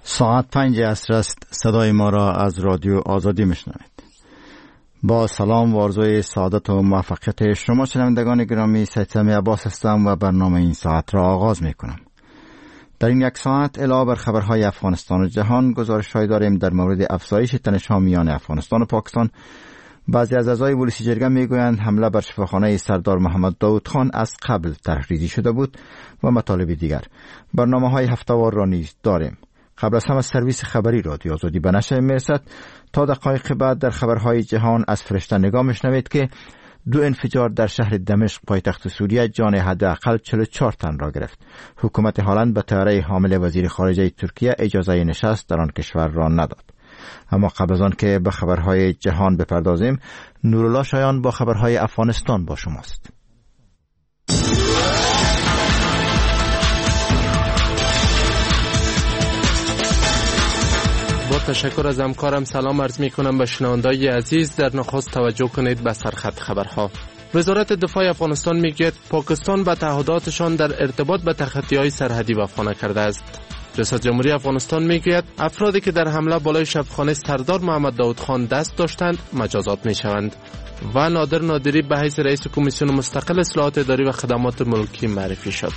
ساعت 5 عصر است. صدای ما را از رادیو آزادی میشنوید. با سلام و آرزوی سعادت و موفقیت شما شنوندگان گرامی، سید سمی عباس هستم و برنامه این ساعت را آغاز میکنم. در این یک ساعت علاوه بر خبرهای افغانستان و جهان، گزارش‌هایی داریم در مورد افزایش تنش‌ها میان افغانستان و پاکستان. بعضی از اعضای پلیس جرگه میگویند حمله بر شفاخانه سردار محمد داود خان از قبل تحریزی شده بود و مطالب دیگر. برنامه‌های هفته‌وار را نیز داریم. قبل از همه سرویس خبری رادیو آزادی به نشر میرسد. تا دقایق بعد در خبرهای جهان از فرشته نگاه میشنوید که 2 انفجار در شهر دمشق پایتخت سوریه جان حداقل 44 تن را گرفت. حکومت هالند به طیاره حامل وزیر خارجه ترکیه اجازه نشست در آن کشور را نداد. اما قبل از آن که به خبرهای جهان بپردازیم، نورالله شایان با خبرهای افغانستان با شماست. با تشکر از همکارم سلام عرض می کنم به شنوندگان عزیز. در نخست توجه کنید به سرخط خبرها. وزارت دفاع افغانستان میگوید پاکستان به تعهداتشان در ارتباط به تخطی‌های سرحدی وفا نکرده است. ریاست جمهوری افغانستان میگوید افرادی که در حمله بالای شبخانه سردار محمد داود خان دست داشتند مجازات میشوند. و نادر نادری به حیث رئیس کمیسیون مستقل اصلاحات اداری و خدمات ملکی معرفی شد.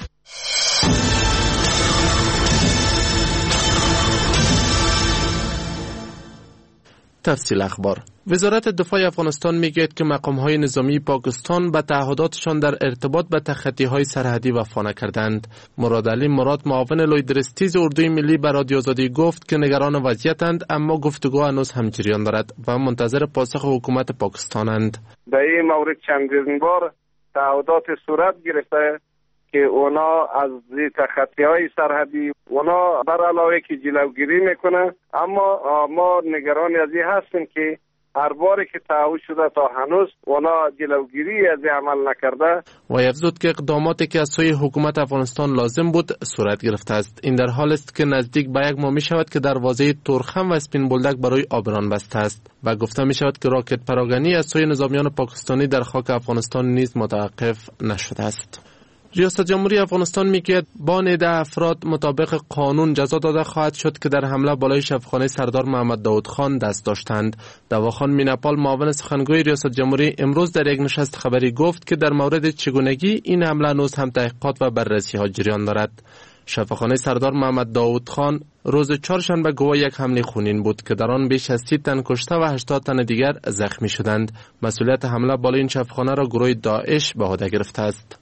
تفصیل اخبار. وزارت دفاع افغانستان میگوید که مقام‌های نظامی پاکستان به تعهداتشان در ارتباط به تخطی‌های سرحدی وفا نکردند. مراد علی مراد، معاون لویدرستیز اردوی ملی، به رادیو آزادی گفت که نگران وضعیتند، اما گفتگو هنوز هم جریان دارد و منتظر پاسخ حکومت پاکستانند. در این مورد چندین بار تعهدات صورت گرفته که اونا از تخطی‌های سرحدی اونا بر علاوه که جلوگیری میکنه، اما ما نگران از این هستیم که هر باری که تعهد شده تا هنوز اونا جلوگیری از عمل نکرده. و افزود که اقداماتی که از سوی حکومت افغانستان لازم بود صورت گرفته است. این در حال است که نزدیک به 1 ماه می شود که دروازه تورخم و اسپین بولدک برای آبران بسته است و گفته می شود که راکت پراگنی از سوی نظامیان پاکستانی در خاک افغانستان نیز متوقف نشده است. ریاست جمهوری افغانستان میگوید با 19 افراد مطابق قانون جزا داده خواهد شد که در حمله بالای شبخانه سردار محمد داود خان دست داشتند. دواخان میناپال، معاون سخنگوی ریاست جمهوری، امروز در یک نشست خبری گفت که در مورد چگونگی این حمله هنوز هم تحقیقات و بررسی ها جریان دارد. شفاخانه سردار محمد داود خان روز چهارشنبه گواه یک حمله خونین بود که در آن بیش از 30 تن کشته و 80 تن دیگر زخمی شدند. مسئولیت حمله بالای این شفاخانه را گروه داعش به عهده گرفته است.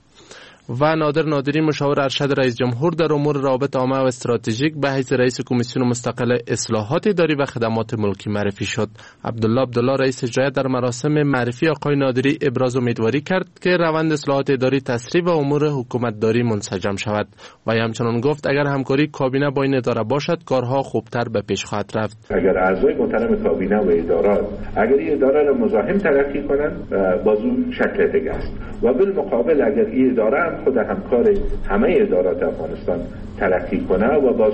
و نادر نادری، مشاور ارشد رئیس جمهور در امور روابط عامه و استراتژیک، به حیث رئیس کمیسیون مستقل اصلاحات اداری و خدمات ملکی معرفی شد. عبدالله رئیس اجرایی در مراسم معرفی آقای نادری ابراز امیدواری کرد که روند اصلاحات اداری تسریع و امور حکومتداری منسجم شود و همچنان گفت اگر همکاری کابینه با این اداره باشد کارها خوبتر به پیش خواهد رفت. اگر اعضای محترم کابینه و ادارات اگر این اداره را مزاحم تلقی کنند بازو شکل دیگه است و بالمقابل اگر این اداره خود همکار همه ادارات افغانستان تلقی کنه و باز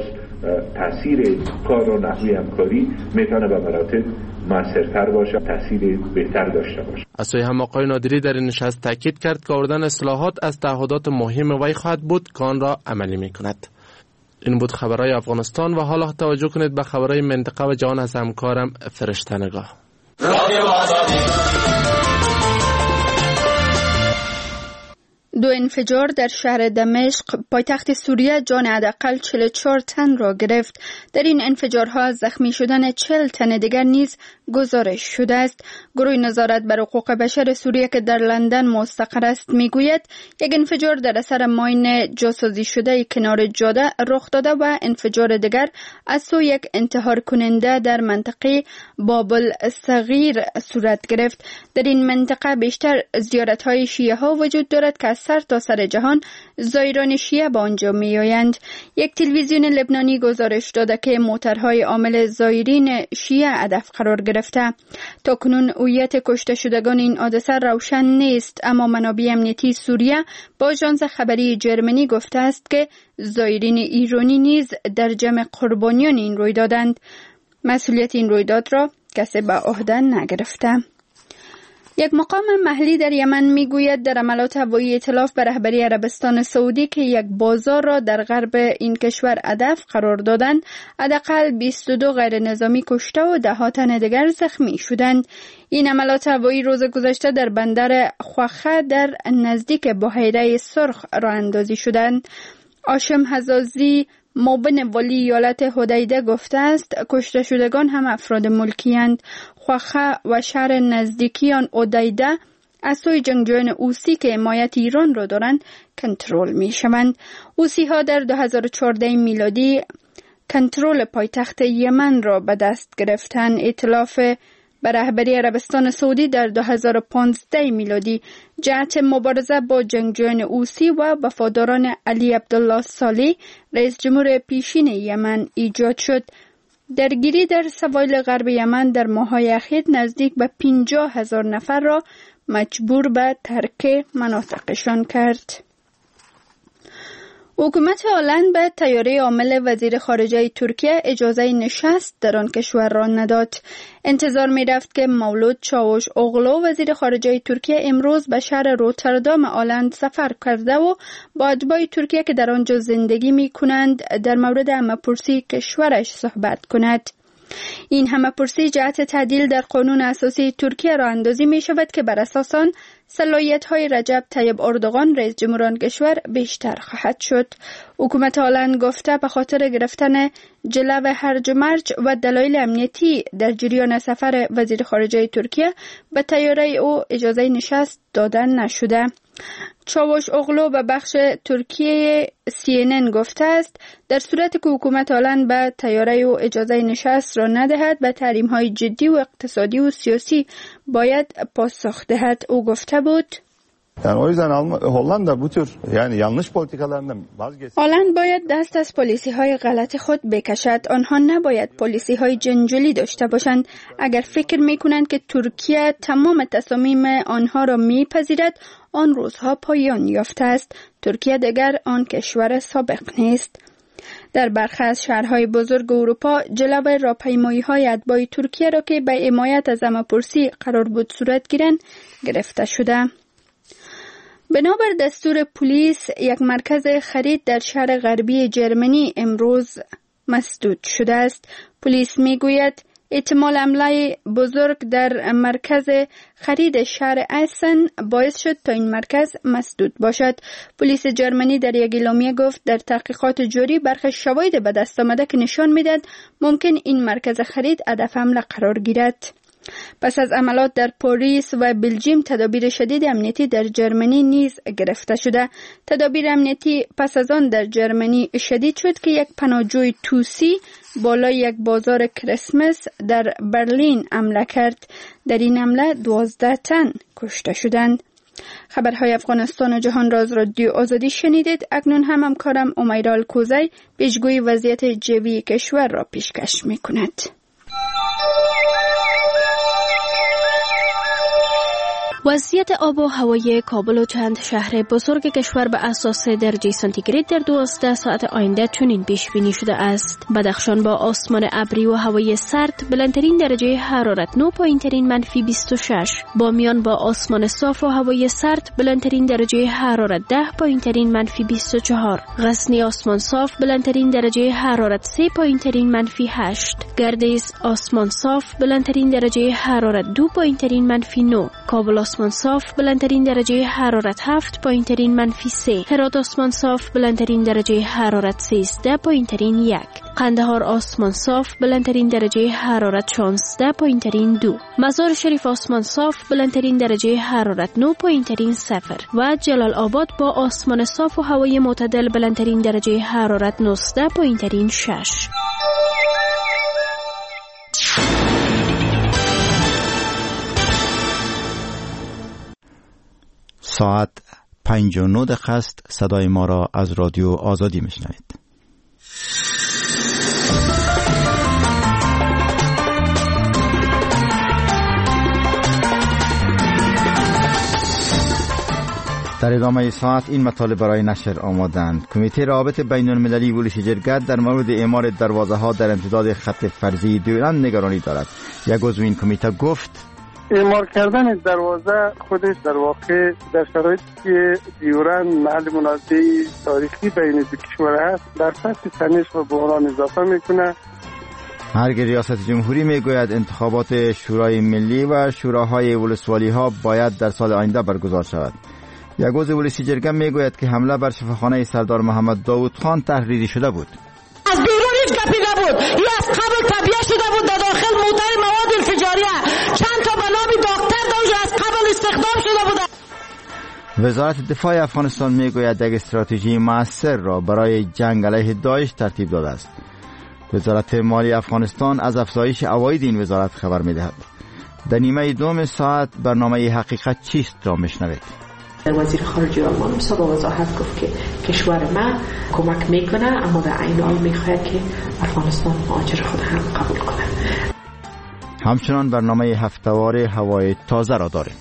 تاثیر کار و نحوی همکاری میتونه به مراتب موثرتر باشه، تاثیر بهتر داشته باشه. از سوی هم آقای نادری در این نشست تاکید کرد که آوردن اصلاحات از تعهدات مهم وی خواهد بود که آن را عملی میکند. این بود خبرهای افغانستان و حالا توجه کنید به خبرهای منطقه و جهان از همکارم فرشته نگاه. دو انفجار در شهر دمشق پایتخت سوریه جان حداقل 44 تن را گرفت. در این انفجارها زخمی شدن 40 تن دیگر نیز گزارش شده است. گروه نظارت بر حقوق بشر سوریه که در لندن مستقر است میگوید یک انفجار در اثر ماین جاسازی شده کنار جاده رخ داده و انفجار دیگر از سوی یک انتحار کننده در منطقه بابل صغیر صورت گرفت. در این منطقه بیشتر زیارت‌های شیعه ها وجود دارد که از سر تا سر جهان زائران شیعه به آنجا میآیند. یک تلویزیون لبنانی گزارش داده که موترهای عامل زائرین شیعه هدف قرار گرفته. تاکنون هویت کشته شدگان این حادثه روشن نیست، اما منابع امنیتی سوریه با آژانس خبری جرمنی گفته است که زائرین ایرانی نیز در جمع قربانیان این رویدادند. مسئولیت این رویداد را کسی به عهده نگرفته. یک مقام محلی در یمن میگوید در عملات هوایی ائتلاف به رهبری عربستان سعودی که یک بازار را در غرب این کشور هدف قرار دادند، حداقل 22 غیر نظامی کشته و 10 تن دیگر زخمی شدند. این عملات هوایی روز گذشته در بندر خوخه در نزدیک بحیره سرخ راه اندازی شدند. هاشم حزازی معاون ولی ایالت حدیده گفته است کشته شدگان هم افراد ملکی‌اند. خوخه و شهر نزدیکی آن حدیده از سوی جنگجویان حوثی که حمایت ایران را دارند کنترل می‌شوند. حوثی‌ها در 2014 میلادی کنترل پایتخت یمن را به دست گرفتند. ائتلاف به رهبری عربستان سعودی در 2015 میلادی جهت مبارزه با جنگجویان حوثی و وفاداران علی عبدالله صالح رئیس جمهور پیشین یمن ایجاد شد. درگیری در سواحل غرب یمن در ماه‌های اخیر نزدیک به 50,000 نفر را مجبور به ترک مناطقشان کرد. حکومت هلند به طیاره حامل وزیر خارجه ترکیه اجازه نشست در آن کشور را نداد. انتظار می رفت که مولود چاوش اوغلو وزیر خارجه ترکیه امروز به شهر روتردام هلند سفر کرده و با اتباع ترکیه که در آنجا زندگی می کنند در مورد همه‌پرسی کشورش صحبت کند. این همه‌پرسی جهت تعدیل در قانون اساسی ترکیه را اندازی می شود که بر اساس آن صلاحیت‌های رجب طیب اردوغان رئیس جمهور آن کشور بیشتر خواهد شد. حکومت هلند گفته به خاطر گرفتن جلو هرج و مرج و دلایل امنیتی در جریان سفر وزیر خارجه ترکیه به طیاره او اجازه نشست داده نشده. چاوش اوغلو به بخش ترکیه CNN گفته است در صورتی که حکومت هلند به طیاره او اجازه nişast را ندهد به تحریم‌های جدی و اقتصادی و سیاسی باید پاسخ دهد. او گفته بود Yani o yüzden Hollanda bu tür yani yanlış politikalarından vazgeçsin. هلند باید دست از پالیسی‌های غلط خود بکشد. آنها نباید پالیسی‌های جنجالی داشته باشند. اگر فکر می‌کنند که ترکیه تمام تصامیم آنها را می‌پذیرد، آن روزها پایان یافته است. ترکیه دیگر آن کشور سابق نیست. در برخی از شهرهای بزرگ اروپا جلوه راهپیمایی‌های اتباع ترکیه را که به حمایت از همه‌پرسی قرار بود صورت گیرند گرفته شده. بنابر دستور پلیس یک مرکز خرید در شهر غربی جرمنی امروز مسدود شده است. پلیس میگوید احتمال حمله بزرگ در مرکز خرید شهر ایسن باعث شد تا این مرکز مسدود باشد. پلیس جرمنی در یک اعلامیه گفت در تحقیقات جاری برخی شواهد به دست آمده که نشان میدهد ممکن این مرکز خرید هدف حمله قرار گیرد. پس از عملات در پاریس و بلژیم تدابیر شدید امنیتی در جرمنی نیز گرفته شده. تدابیر امنیتی پس از آن در جرمنی شدید شد که یک پناهجوی توسی بالای یک بازار کریسمس در برلین حمله کرد. در این حمله 12 تن کشته شدند. خبرهای افغانستان و جهان را از رادیو آزادی شنیدید. اکنون هم همکارم امیرال کوزی پیشگویی وضعیت جوی کشور را پیشکش می‌کند. وضعیت آب و هوای کابل و چند شهر بزرگ کشور به اساس درجه سانتیگراد در 12 ساعت آینده چنین پیش بینی شده است: بدخشان با آسمان ابری و هوای سرد بلندترین درجه حرارت 9 پایینترین منفی 26، بامیان با آسمان صاف و هوای سرد بلندترین درجه حرارت 10 پایینترین منفی 24، غزنی آسمان صاف بلندترین درجه حرارت 3 پایینترین منفی 8، گردیز آسمان صاف بلندترین درجه حرارت 2 پایینترین منفی 9، کابل آسمان صاف بلندترین درجه حرارت 7 پایینترین منفی 3، هرات آسمان صاف بلندترین درجه حرارت 13 پایینترین 1، قندهار آسمان صاف بلندترین درجه حرارت 16 پایینترین 2، مزار شریف آسمان صاف بلندترین درجه حرارت 9 پایینترین 0 و جلال آباد با آسمان صاف و هوای معتدل بلندترین درجه حرارت 19 پایینترین 6. ساعت 5:09 است. صدای ما را از رادیو آزادی میشنوید. در ادامه ساعت این مطالب برای نشر آمادند. کمیته روابط بین المللی بوشهرگرد در مورد اعمار دروازه ها در امتداد خط فرضی دیولند نگرانی دارد. یک عضو این کمیته گفت اعمار کردن دروازه خودش در واقع در شرایطی که دیورند محل منازعه تاریخی بین دو کشور است در سطح تنش و بحران اضافه میکنه. مرگ ریاست جمهوری میگوید انتخابات شورای ملی و شوراهای ولسوالی ها باید در سال آینده برگزار شود. یک عضو ولسی جرگه میگوید که حمله بر شفاخانه سردار محمد داوود خان تحریری شده بود. از بیرون هیچ گپی نبود، یا از قبل تبیه شده بود در داخل موتر مواد انفجاریه، چند تا به نام دکتر دوجه از قبل استخدام شده بود. وزارت دفاع افغانستان میگوید یک استراتژی مؤثر را برای جنگ علیه داعش ترتیب داده است. وزارت مالی افغانستان از افزایش عواید این وزارت خبر میدهد. در نیمه دوم ساعت برنامه حقیقت چیست را میشنوید. وزیر خارجه آلمان با وضاحت گفت که کشور ما کمک میکنه، اما در عین حال میخواهد که افغانستان مهاجر خود هم قبول کنه. همچنان برنامه هفتهوار هوای تازه را داریم.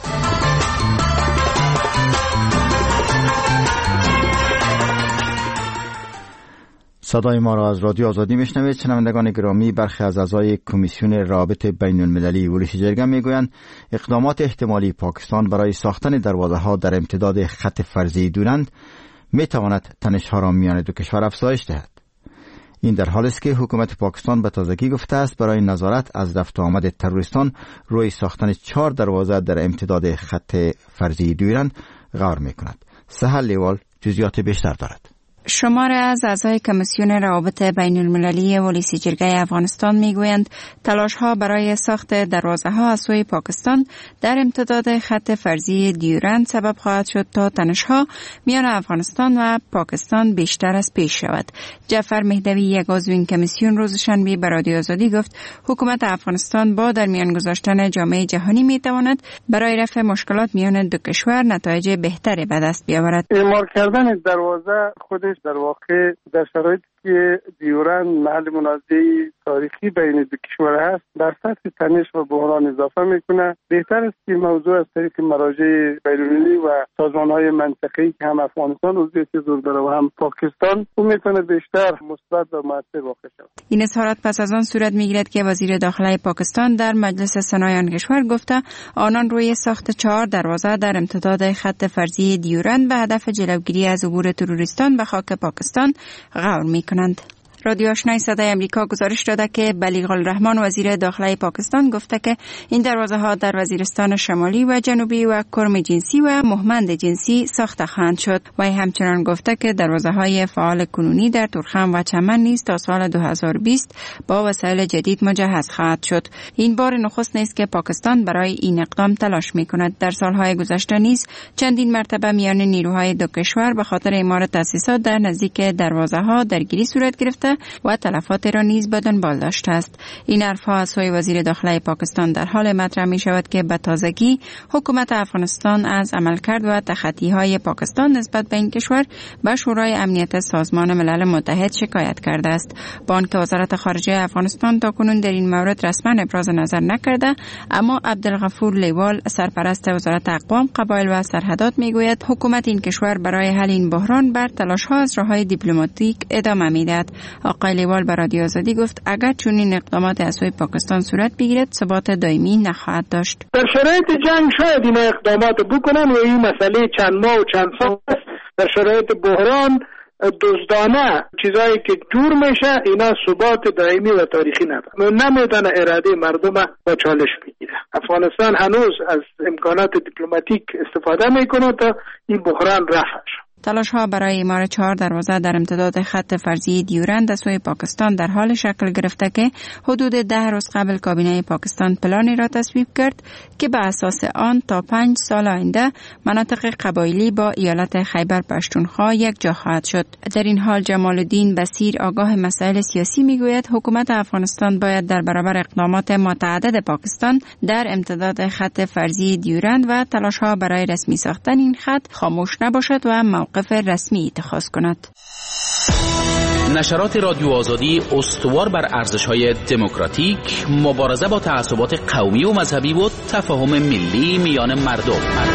صدای ما را از رادیو آزادی میشنوید. شنوندگان گرامی، برخی از اعضای کمیسیون روابط بین المللی ولسی جرگه میگویند اقدامات احتمالی پاکستان برای ساختن دروازه‌ها در امتداد خط فرضی دورند میتواند تنش‌ها را میان دو کشور افزایش دهد. این در حالی است که حکومت پاکستان به تازگی گفته است برای نظارت از رفت و آمد تروریستان روی ساختن 4 دروازه در امتداد خط فرضی دورند غور میکند. سهل لیوال جزئیات بیشتر دارد. شماری از اعضای کمیسیون روابط بین المللی ولسی جرگه افغانستان میگویند تلاش‌ها برای ساخت دروازه‌ها از سوی پاکستان در امتداد خط فرضی دیورند سبب خواهد شد تا تنش‌ها میان افغانستان و پاکستان بیشتر از پیش شود. جعفر مهدوی، یک عضو این کمیسیون، روز شنبه به رادیو آزادی گفت حکومت افغانستان با در میان گذاشتن جامعه جهانی میتواند برای رفع مشکلات میان دو کشور نتایج بهتری به دست بیاورد. اعمار کردن دروازه خودش در واقع در شرایطی که دیورند محل منازعه تاریخی بین دو کشور است در سطح تنش و بحران اضافه میکنه. بهتر است که موضوع از طریق مراجع بین‌المللی و سازمان‌های منطقه‌ای که هم افغانستان عضویت زور داره و هم پاکستان اون میتونه بیشتر مثبت و مؤثر واقع شود. این اظهارات پس از آن صورت میگیرد که وزیر داخلی پاکستان در مجلس سنای آن کشور گفته آنان روی ساخت 4 دروازه در امتداد خط فرضی دیورند به هدف جلوگیری از عبور تروریستان به خاک پاکستان غور میکنند. رادیو آشنای صدای امریکا گزارش داده که بلیغ الرحمن وزیر داخلی پاکستان گفته که این دروازه ها در وزیرستان شمالی و جنوبی و کرم جنسی و مهمند جنسی ساخته خواهند شد. و همچنان گفته که دروازه های فعال کنونی در تورخم و چمن نیز تا سال 2020 با وسایل جدید مجهز خواهد شد. این بار نخست نیست که پاکستان برای این اقدام تلاش می کند. در سالهای گذشته نیز چندین مرتبه میان نیروهای دو کشور به خاطر اعمار تأسیسات در نزدیک دروازه ها درگیری صورت گرفته و تلفات را نیز به دنبال داشته است. این حرفها از سوی وزیر داخلی پاکستان در حال مطرح می شود که به تازگی حکومت افغانستان از عملکرد و تخطی‌های پاکستان نسبت به این کشور به شورای امنیت سازمان ملل متحد شکایت کرده است. با آنکه وزارت خارجه افغانستان تاکنون در این مورد رسما ابراز نظر نکرده، اما عبدالغفور لیوال، سرپرست وزارت اقوام، قبایل و سرحدات میگوید حکومت این کشور برای حل این بحران بر تلاش‌ها از راه‌های دیپلماتیک ادامه می‌دهد. آقای لیوال به رادیو آزادی گفت اگر چنین اقدامات از سوی پاکستان صورت بگیرد ثبات دائمی نخواهد داشت. در شرایط جنگ شاید این اقدامات بکنن و این مسئله چند ماه و چند سال است. در شرایط بحران دزدانه چیزایی که جور میشه اینا ثبات دائمی و تاریخی نمیدونه اراده مردم با چالش بگیره. افغانستان هنوز از امکانات دیپلماتیک استفاده میکنه تا این بحران رفع شه. تلاش‌ها برای اعمار 4 دروازه در امتداد خط فرضی دیورند از سوی پاکستان در حال شکل گرفته که حدود 10 روز قبل کابینه پاکستان پلانی را تصویب کرد که به اساس آن تا 5 سال آینده مناطق قبایلی با ایالت خیبر پشتونخوا یک جا خواهد شد. در این حال جمال الدین بصیر، آگاه مسائل سیاسی، میگوید حکومت افغانستان باید در برابر اقدامات متعدد پاکستان در امتداد خط فرضی دیورند و تلاش‌ها برای رسمی ساختن این خط خاموش نباشد و موقف رسمی اتخاذ کند. نشرات رادیو آزادی استوار بر ارزش‌های دموکراتیک، مبارزه با تعصبات قومی و مذهبی و تفاهم ملی میان مردم.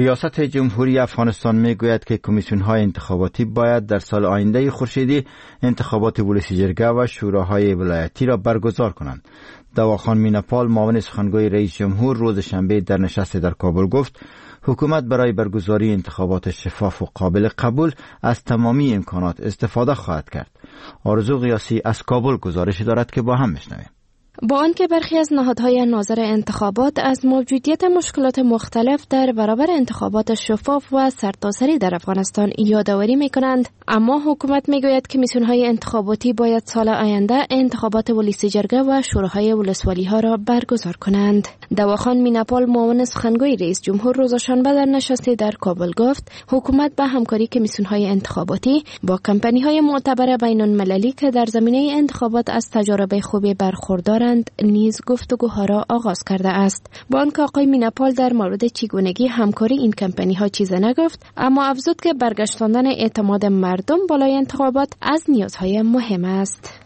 ریاست جمهوری افغانستان میگوید که کمیسیون‌های انتخاباتی باید در سال آینده خورشیدی انتخابات ولسی جرگه و شوراهای ولایتی را برگزار کنند. دواخان میناپال معاون سخنگوی رئیس جمهور روز شنبه در نشست در کابل گفت حکومت برای برگزاری انتخابات شفاف و قابل قبول از تمامی امکانات استفاده خواهد کرد. آرزو قیاسی از کابل گزارش دارد که با هم میشنویم. با آنکه برخی از نهادهای ناظر انتخابات از موجودیت مشکلات مختلف در برابر انتخابات شفاف و سرتاسری در افغانستان یادآوری می‌کنند، اما حکومت می‌گوید کمیسیون‌های انتخاباتی باید سال آینده انتخابات ولسی جرگه و شوراهای ولسوالی‌ها را برگزار کنند. دواخان میناپال معاون سخنگوی رئیس جمهور روز شنبه در نشستی در کابل گفت حکومت به همکاری کمیسیون‌های انتخاباتی با کمپانی‌های معتبر بین‌المللی که در زمینه انتخابات از تجارب خوبی برخوردار نیز گفتگوها را آغاز کرده است. با آنکه آقای میناپال در مورد چگونگی همکاری این کمپانی ها چیزی نگفت، اما افزود که برگشتاندن اعتماد مردم بالای انتخابات از نیازهای مهم است.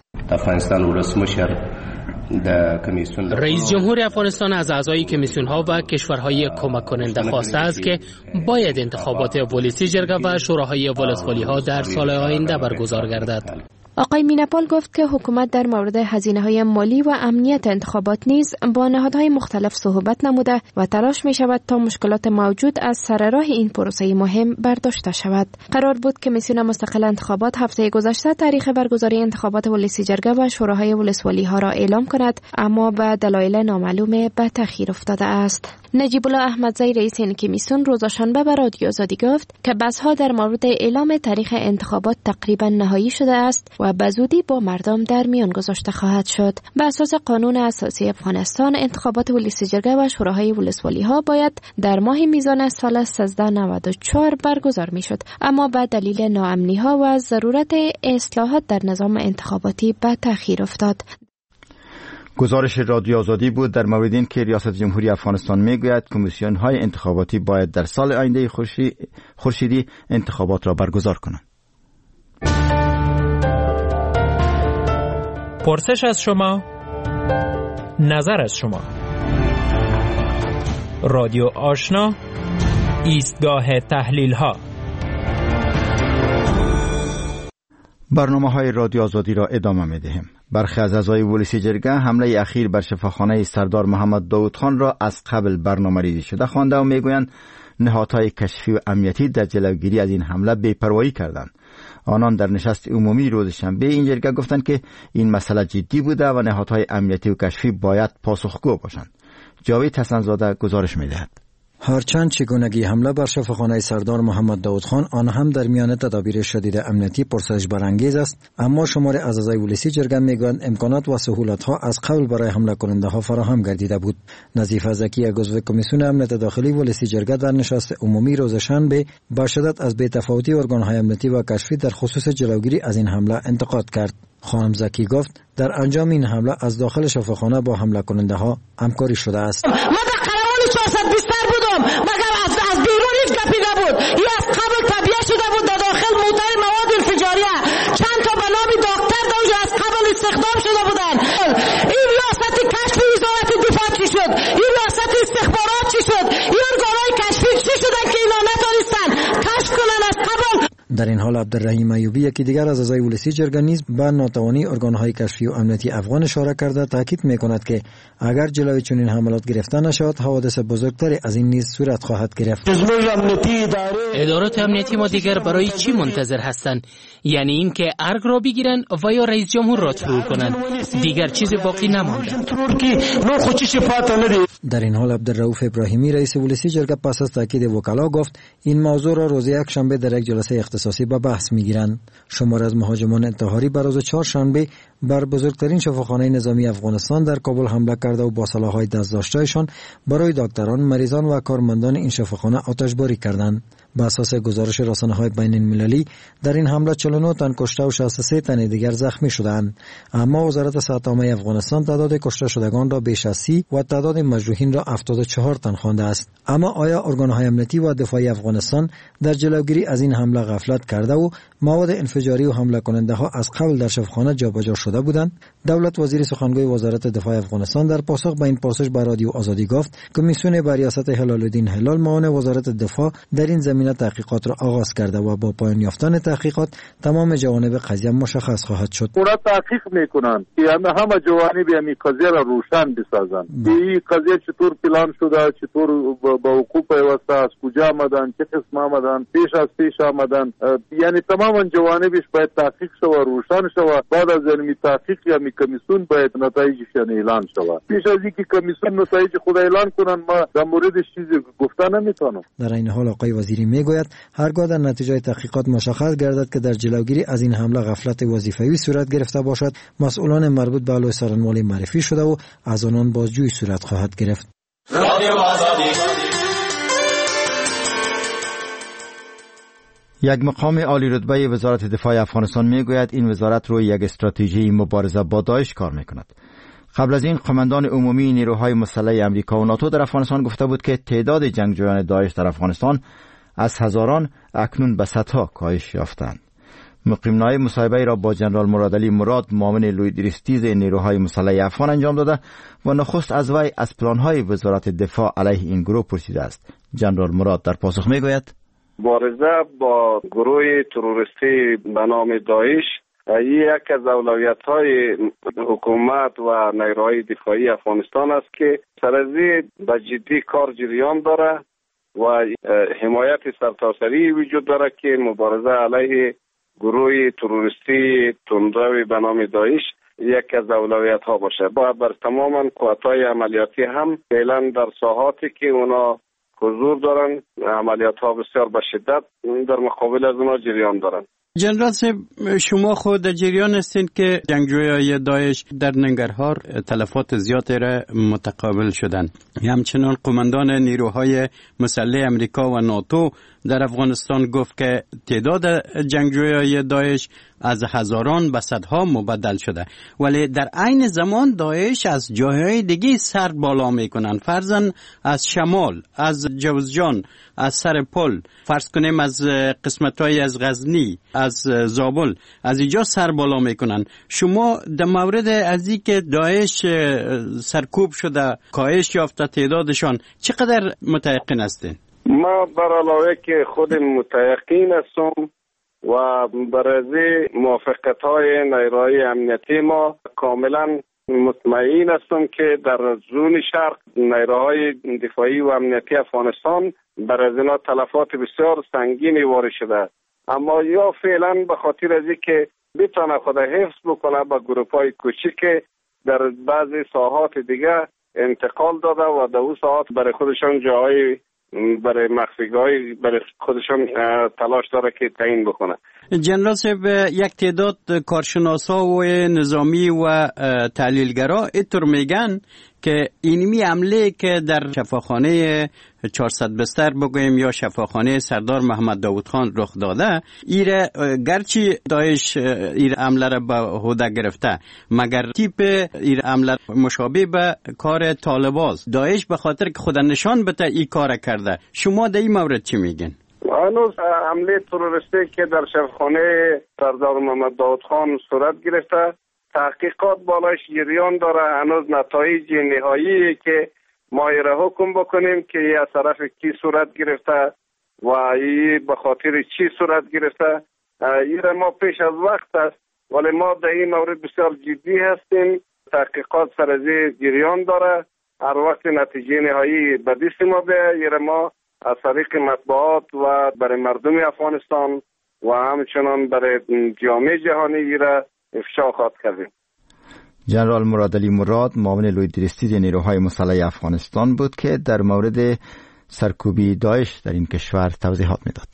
رئیس جمهور افغانستان از اعضای کمیسیون ها و کشورهای کمک کننده خواسته است که باید انتخابات ولسی جرگه و شوراهای ولسوالی ها در سال آینده برگزار گردد. آقای میناپال گفت که حکومت در مورد هزینه‌های مالی و امنیت انتخابات نیز با نهادهای مختلف صحبت نموده و تلاش می شود تا مشکلات موجود از سر راه این پروسه مهم برداشته شود. قرار بود کمیسیون مستقل انتخابات هفته گذشته تاریخ برگزاری انتخابات ولسی جرگه و شوراهای ولسوالی ها را اعلام کند، اما به دلایل نامعلوم به تأخیر افتاده است. نجیب الله احمدزی رئیس این کمیسیون روز شنبه به رادیو آزادی گفت که بحث‌ها در مورد اعلام تاریخ انتخابات تقریبا نهایی شده است و به زودی با مردم در میان گذاشته خواهد شد. به اساس قانون اساسی افغانستان انتخابات ولسی جرگه و شوراهای ولسوالی ها باید در ماه میزان سال 1394 برگزار میشد، اما به دلیل ناامنی ها و ضرورت اصلاحات در نظام انتخاباتی به تأخیر افتاد. گزارش رادیو آزادی بود در مورد این که ریاست جمهوری افغانستان میگوید کمیسیون های انتخاباتی باید در سال آینده خورشیدی انتخابات را برگزار کنند. پرسش از شما، نظر از شما. رادیو آشنا، ایستگاه تحلیل ها. برنامه‌های رادیو آزادی را ادامه می‌دهیم. برخی از اعضای ولسی جرگه حمله اخیر بر شفاخانه سردار محمد داود خان را از قبل برنامه‌ریزی شده خوانده و میگویند نهادهای کشفی و امنیتی در جلوگیری از این حمله بی‌پروایی کردند. آنان در نشست عمومی روز شنبه این جرگه گفتند که این مسئله جدی بوده و نهادهای امنیتی و کشفی باید پاسخگو باشند. جاوید حسن‌زاده گزارش می‌دهد. هرچند چگونگی حمله بر شفاخانه سردار محمد داود خان آن هم در میان تدابیر شدید امنیتی پرسش برانگیز است، اما شمار از اعضای ولسی جرگه میگویند امکانات و سهولت‌ها از قبل برای حمله کننده ها فراهم گردیده بود. نظیف زکی عضو کمیسیون امنیت داخلی ولسی جرگه در نشست عمومی روز شنبه با شدت از بی‌تفاوتی ارگان‌های امنیتی و کشفی در خصوص جلوگیری از این حمله انتقاد کرد. خانم زکی گفت در انجام این حمله از داخل شفاخانه با حمله کننده ها همکاری شده است. 400 بیشتر بودم مگر از بیرون هیچ گپی نبود. این از قبل تبیه شده بود در داخل موتر مواد انفجاریه. چند تا به نام دکتر دوجه از قبل استخدام شده بودن. این ریاست کشف وزارت دفاع چی شد؟ این ریاست استخبارات چی شد؟ این ارگانهای کشفی چی شدن که اینا نتونستن کشف کنن از قبل؟ در این حال عبدالرحیم ایوبی یکی دیگر از اعضای ولسی جرگه نیز به ناتوانی ارگانهای کشفی و امنیتی افغان اشاره کرده تاکید می‌کند که اگر جلوی چنین حملات گرفته نشود حوادث بزرگتری از این نیز صورت خواهد گرفت. ادارات امنیتی ما دیگر برای چی منتظر هستند؟ یعنی این که ارگ را بگیرن و یا رئیس جمهور را ترور کنند. دیگر چیزی باقی نمانده. در این حال عبدالرؤوف ابراهیمی رئیس ولسی جرگه پس از تاکید وکلا گفت این موضوع را روز یک شنبه در یک جلسه اختصاصی به بحث میگیرند. شمار از مهاجمان انتحاری بر روز چهارشنبه بر بزرگترین شفاخانه نظامی افغانستان در کابل حمله کرده و با سلاح‌های دست‌داشته‌شان برای دکتران، مریضان و کارمندان این شفاخانه آتشباری کردند. بر اساس گزارش رسانه‌های بین‌المللی در این حمله 49 تن کشته و 63 تن دیگر زخمی شدند، اما وزارت صحت عامه افغانستان تعداد کشته شدگان را بیش از 30 و تعداد مجروحین را 74 تن خوانده است. اما آیا ارگان‌های امنیتی و دفاعی افغانستان در جلوگیری از این حمله غفلت دخالت کرده و مواد انفجاری و حمله کننده ها از قبل در شفاخانه جابجا شده بودند. دولت وزیر سخنگوی وزارت دفاع افغانستان در پاسخ به این پرسش به رادیو آزادی گفت کمیسیون بر ریاست هلال الدین هلال معاون وزارت دفاع در این زمینه تحقیقات را آغاز کرده و با پایان یافتن تحقیقات تمام جوانب قضیه مشخص خواهد شد. اونا تحقیق میکنند که همه جوانب این قضیه را روشن بسازند. این قضیه چطور پلان شده، چطور با حقوق پیوسته، از کجا آمدن، چه قسم آمدن، پیش آمدن، یعنی تمام جوانبش باید تحقیق شود، روشن شود. بعد از این تحقیق یا کمیسیون باید نتایجش اعلان شود. پیش از اینکه کمیسیون نتایج خود اعلان کنن ما در موردش چیزی گفتن نمیتونم. در این حال آقای وزیری میگوید هرگاه در نتیجه تحقیقات مشخص گردد که در جلوگیری از این حمله غفلت وظیفوی صورت گرفته باشد، مسئولان مربوط به علای سرانوالی معرفی شده و از آنان بازجویی صورت خواهد گرفت. یک مقام عالی رتبه وزارت دفاع افغانستان میگوید این وزارت روی یک استراتژی مبارزه با داعش کار میکند. قبل از این قماندان عمومی نیروهای مسلح امریکا و ناتو در افغانستان گفته بود که تعداد جنگجویان داعش در افغانستان از هزاران اکنون به صدها کاهش یافتند. مقیم نایب مصاحبه را با جنرال مرادعلی مراد معاون لویدریستیز نیروهای مسلح افغان انجام داده و نخست از وی از پلان‌های وزارت دفاع علیه این گروه پرسیده است. جنرال مراد در پاسخ میگوید مبارزه با گروه تروریستی به نام داعش یک از اولویت‌های حکومت و نیروهای دفاعی افغانستان است که سرازی به جدی کار جریان داره و حمایت سرتاسری وجود داره که مبارزه علیه گروه تروریستی تندرو به نام داعش یک از اولویت‌ها باشه. باید بر تمام قوت‌های عملیاتی هم فعلا در ساحاتی که اونا حضور دارن عملیات‌ها بسیار به شدت در مقابل از اونا جریان دارن. جنرال صاحب شما خود در جریان هستین که جنگجویان داعش در ننگرهار تلفات زیادی را متقابل شدند. همچنان قماندان نیروهای مسلح امریکا و ناتو در افغانستان گفت که تعداد جنگجویان داعش از هزاران به صدها مبدل شده، ولی در عین زمان داعش از جاهای دیگه سر بالا میکنن. فرضاً از شمال، از جوزجان، از سرپل، فرض کنیم از قسمت‌های از غزنی، از زابل، از اینجا سر بالا میکنن. شما در مورد از این که داعش سرکوب شده، کاهش یافته تعدادشان چقدر متیقن هستین؟ ما بر علاوه که خود متیقن هستم و برای موافقت‌های نیروهای امنیتی ما کاملا مطمئن هستم که در زون شرق نیروهای دفاعی و امنیتی افغانستان برای اینا تلفات بسیار سنگینی وارد شده، اما یا فعلا به خاطر از اینکه بتونه خود حفظ بکنه به گروپ‌های کوچیک در بعضی ساحات دیگه انتقال داده و در اون ساحات برای خودشان جاهای برای مخفیگاهی برای خودشان تلاش داره که تعیین بکنه. جنرال صاحب یک تعداد کارشناسا و نظامی و تحلیلگرا اینطور میگن که اینمی عمله که در شفاخانه 400 بستر بگویم یا شفاخانه سردار محمد داود خان رخ داده، ایره گرچه داعش این عمله را به عهده گرفته مگر تیپ این عمله مشابه به کار طالباست. داعش به خاطر که خود نشان بده این کار کرده. شما در این مورد چی میگین؟ هنوز حمله تروریستی که در شفاخانه سردار محمد داود خان صورت گرفته تحقیقات بالایش جریان داره. هنوز نتایج نهایی که ما را حکم بکنیم که از طرف کی صورت گرفته و این به خاطر چی صورت گرفته این ما پیش از وقت است، ولی ما در این مورد بسیار جدی هستیم. تحقیقات سرازی جریان داره. هر وقت نتیجه نهایی به دست ما بیاید ما از طریق مطبوعات و برای مردم افغانستان و همچنان برای جامعه جهانی را افشا خواهد کردیم. جنرال مرادعلی مراد معاون لویدریستیز نیروهای مسلح افغانستان بود که در مورد سرکوبی داعش در این کشور توضیحات میداد.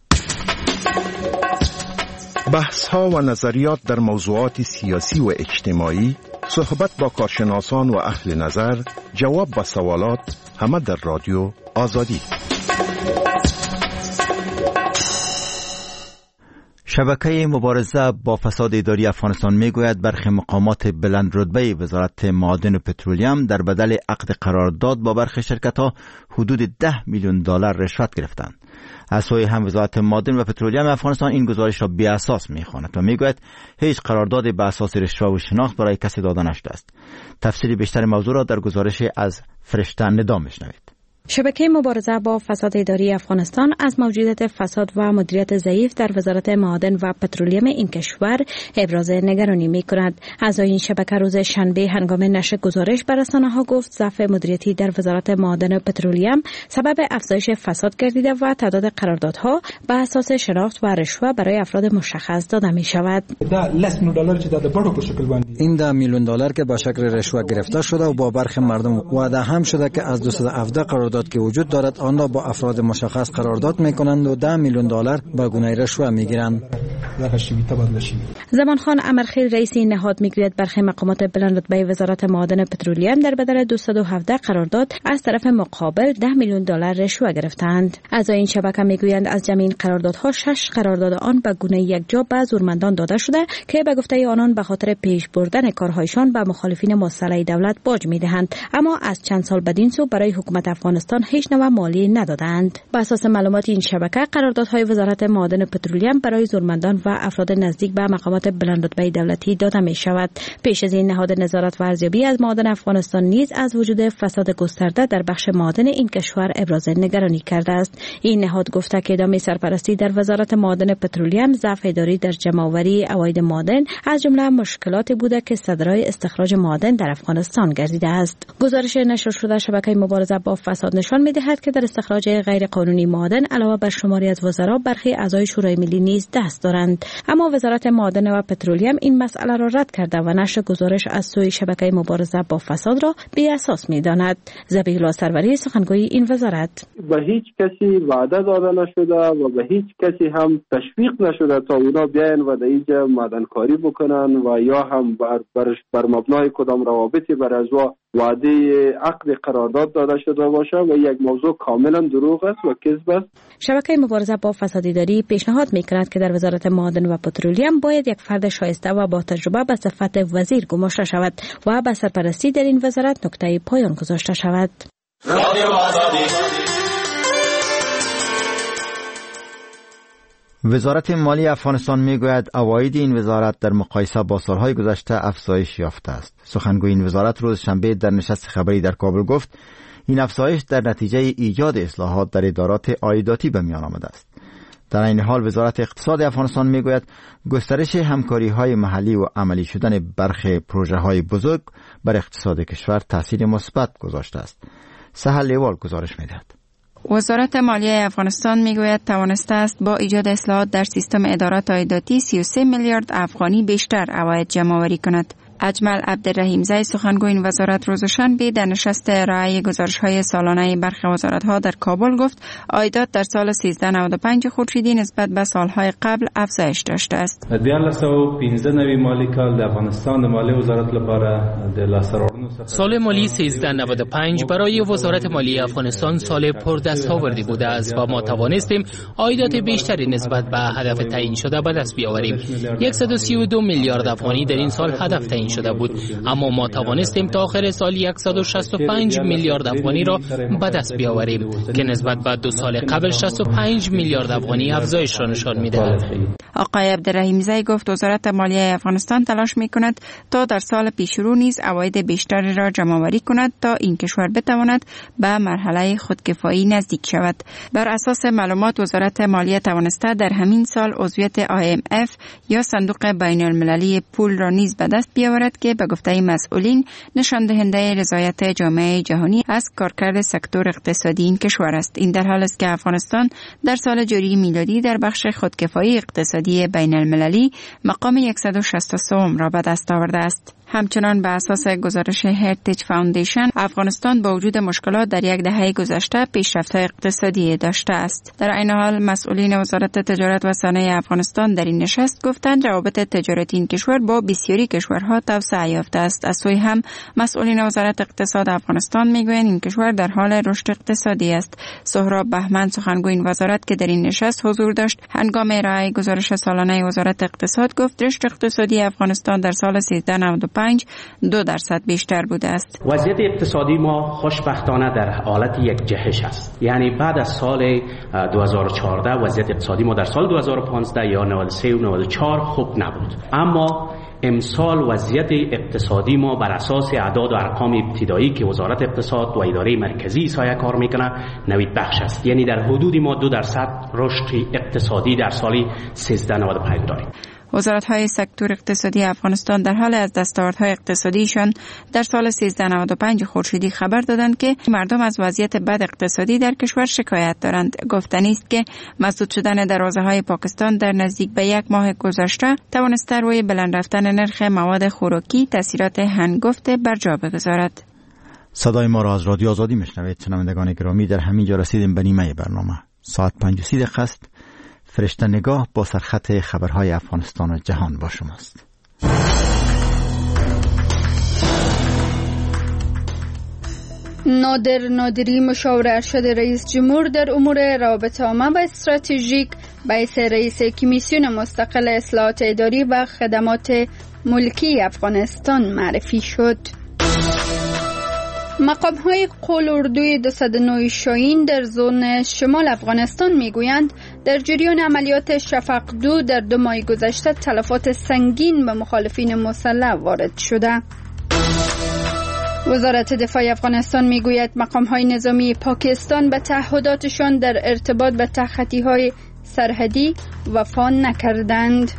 بحث‌ها و نظریات در موضوعات سیاسی و اجتماعی، صحبت با کارشناسان و اهل نظر، جواب به سوالات، همه در رادیو آزادی. شبکه مبارزه با فساد اداری افغانستان میگوید برخی مقامات بلند رتبه وزارت معادن و پترولیم در بدل عقد قرارداد با برخی شرکت‌ها حدود $10 میلیون رشوت گرفتند. از سوی هم وزارت معادن و پترولیوم افغانستان این گزارش را بی اساس می‌خواند و میگوید هیچ قرارداد به اساس رشوه و شناخت برای کسی داده نشده است. تفصیل بیشتر موضوع را در گزارش از فرشته ندا میشنوید. شبکه مبارزه با فساد اداری افغانستان از موجودیت فساد و مدیریت ضعیف در وزارت معادن و پترولیوم این کشور ابراز نگرانی می‌کند. اعضای این شبکه روز شنبه هنگام نشر گزارش بر رسانه‌ها گفت ضعف مدیریتی در وزارت معادن و پترولیوم سبب افزایش فساد گردیده و تعداد قراردادها بر اساس شناخت و رشوه برای افراد مشخص داده می‌شود. این $10 میلیون که با شکل رشوه گرفته شده و با برخی مردم وعده هم شده که از 217 قرارداد که وجود دارد آن را با افراد مشخص قرارداد میکنند و $10 میلیون با گونه رشوه میگیرند. زمان خان امرخیل رئیس این نهاد میگوید برخی مقامات بلند رتبه وزارت معادن و پترولیوم در بدل 217 قرارداد از طرف مقابل $10 میلیون رشوه گرفتند. اعضای این شبکه میگویند از جمعی این قراردادها 6 قرارداد آن به گونه یکجا به زورمندان داده شده که به گفته آنان به خاطر پیش بردن کارهایشان به مخالفین مسلح دولت باج میدهند، اما از چند سال بدین سو برای حکومت افغانستان هیچ نوع مالی ندادند. بر اساس معلومات این شبکه قراردادهای وزارت معادن و پترولیوم برای زورمندان و افراد نزدیک به مقامات بلند رتبه دولتی داده می شود. پیش از این نهاد نظارت و ارزیابی از معادن افغانستان نیز از وجود فساد گسترده در بخش معادن این کشور ابراز نگرانی کرده است. این نهاد گفته که ادامه سرپرستی در وزارت معادن و پترولیوم ضعف اداری در جمع‌آوری عواید معادن از جمله مشکلاتی بوده که صدرای استخراج معادن در افغانستان گردیده است. گزارش نشر شده شبکه مبارزه با فساد نشان می‌دهد که در استخراج غیر قانونی معادن علاوه بر شماری از وزرا برخی اعضای شورای ملی نیز دست دارند، اما وزارت معادن و پترولیوم این مسئله را رد کرده و نشر گزارش از سوی شبکه مبارزه با فساد را بی اساس می‌داند. ذبیح الله سروری سخنگوی این وزارت: به هیچ کسی وعده داده نشده و به هیچ کسی هم تشویق نشده تا اونا بیاین و در اینجا معدنکاری بکنن و یا هم بر مبنای کدام روابطی بر ازوا وعده عقد قرارداد داده شده باشه و یک موضوع کاملا دروغ است و کذب است. شبکه مبارزه با فساد اداری پیشنهاد می‌کند که در وزارت معادن و پترولیوم باید یک فرد شایسته و با تجربه به صفت وزیر گماشته شود و به سرپرستی در این وزارت نقطه پایان گذاشته شود. وزارت مالی افغانستان میگوید عواید این وزارت در مقایسه با سالهای گذشته افزایش یافته است. سخنگوی این وزارت روز شنبه در نشست خبری در کابل گفت این افزایش در نتیجه ایجاد اصلاحات در ادارات عایداتی به میان آمده است. در این حال وزارت اقتصاد افغانستان میگوید گسترش همکاری‌های محلی و عملی شدن برخی پروژه‌های بزرگ بر اقتصاد کشور تاثیر مثبت گذاشته است. سهل لیوال گزارش می‌دهد. وزارت مالیه افغانستان میگوید توانسته است با ایجاد اصلاحات در سیستم ادارات عایداتی 33 میلیارد افغانی بیشتر عواید جمع‌آوری کند. اجمل عبدالرحیمزی سخنگوی این وزارت روز شنبه در نشست ارائه گزارش‌های سالانه برخی وزارت‌ها در کابل گفت عایدات در سال 1395 خورشیدی نسبت به سالهای قبل افزایش داشته است. 1215 مالی کال د افغانستان مالی وزارت لپاره د لاسرورونو سال مالی 1395 برای وزارت مالی افغانستان سال پردستاوردی بوده است و ما توانستیم عایدات بیشتری نسبت به هدف تعیین شده به دست بیاوریم. 132 میلیارد افغانی در این سال هدف تعیین شده بود، اما ما توانستیم تا آخر سال 165 میلیارد افغانی را به دست بیاوریم که نسبت به 2 سال قبل 65 میلیارد افغانی افزایش را نشان می‌دهد. آقای عبدالرحیمزی گفت وزارت مالیه افغانستان تلاش می‌کند تا در سال پیشرو نیز عواید بیشتری را جمع‌آوری کند تا این کشور بتواند به مرحله خودکفایی نزدیک شود. بر اساس معلومات وزارت مالیه توانسته در همین سال عضویت IMF یا صندوق بین‌المللی پول را نیز به دست بیاورد که به گفته مسئولین نشان دهنده رضایت جامعه جهانی از کارکرد سکتور اقتصادی این کشور است. این در حالی است که افغانستان در سال جاری میلادی در بخش خودکفایی اقتصادی بین المللی مقام 163 را به دست آورده است. همچنان به اساس گزارش هریتیج فاوندیشن افغانستان با وجود مشکلات در یک دهه گذشته پیشرفت‌های اقتصادی داشته است. در این حال مسئولین وزارت تجارت و صنایع افغانستان در این نشست گفتند روابط تجارتی این کشور با بسیاری کشورها توسعه یافته است. از سوی هم مسئولین وزارت اقتصاد افغانستان میگویند این کشور در حال رشد اقتصادی است. سهراب بهمن سخنگوی این وزارت که در این نشست حضور داشت هنگام ارائه گزارش سالانه وزارت اقتصاد گفت رشد اقتصادی افغانستان در سال 1395 95 2% بیشتر بوده است. وضعیت اقتصادی ما خوشبختانه در حالت یک جهش است. یعنی بعد از سال 2014 وضعیت اقتصادی ما در سال 2015 یا 93 و 94 خوب نبود، اما امسال وضعیت اقتصادی ما بر اساس اعداد و ارقام ابتدایی که وزارت اقتصاد و اداره مرکزی سایه کار میکنه نوید بخش است. یعنی در حدود ما 2% رشد اقتصادی در سال 1395 داریم. وزارت‌های سکتور اقتصادی افغانستان در حال از دستاوردهای اقتصادیشان در سال 1395 خورشیدی خبر دادند که مردم از وضعیت بد اقتصادی در کشور شکایت دارند. گفتنی است که مسدود شدن دروازه‌های پاکستان در نزدیک به یک ماه گذشته توانسته روی بلند رفتن نرخ مواد خوراکی تاثیرات هنگفت بر جا بگذارد. صدای ما را از رادیو آزادی میشنوید. شنوندگان گرامی، در همین جا رسیدیم به نیمه برنامه. ساعت 5:30 است. فرشته نگاه با سرخط خبرهای افغانستان و جهان با شماست. نادر نادری مشاور ارشد رئیس جمهور در امور روابط عامه و استراتژیک به حیث رئیس کمیسیون مستقل اصلاحات اداری و خدمات ملکی افغانستان معرفی شد. مقام‌های قول اردوی 209 شاهین در زون شمال افغانستان میگویند در جریان عملیات شفق 2 در 2 ماه گذشته تلفات سنگین به مخالفین مسلح وارد شده. وزارت دفاع افغانستان میگوید مقام‌های نظامی پاکستان به تعهداتشان در ارتباط به تخطی‌های سرحدی وفا نکردند.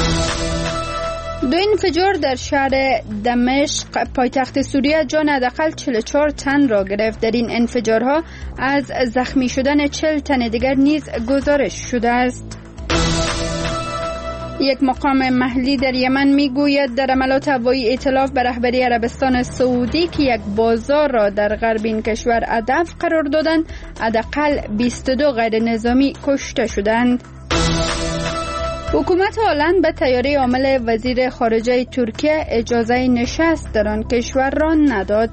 2 انفجار در شهر دمشق پایتخت سوریه جان حداقل 44 تن را گرفت. در این انفجارها از زخمی شدن 40 تن دیگر نیز گزارش شده است. یک مقام محلی در یمن میگوید در حملات هوایی ائتلاف به رهبری عربستان سعودی که یک بازار را در غرب این کشور هدف قرار دادند، حداقل 22 غیر نظامی کشته شدند. حکومت هلند به طیاره حامل وزیر خارجه ترکیه اجازه نشست در آن کشور را نداد.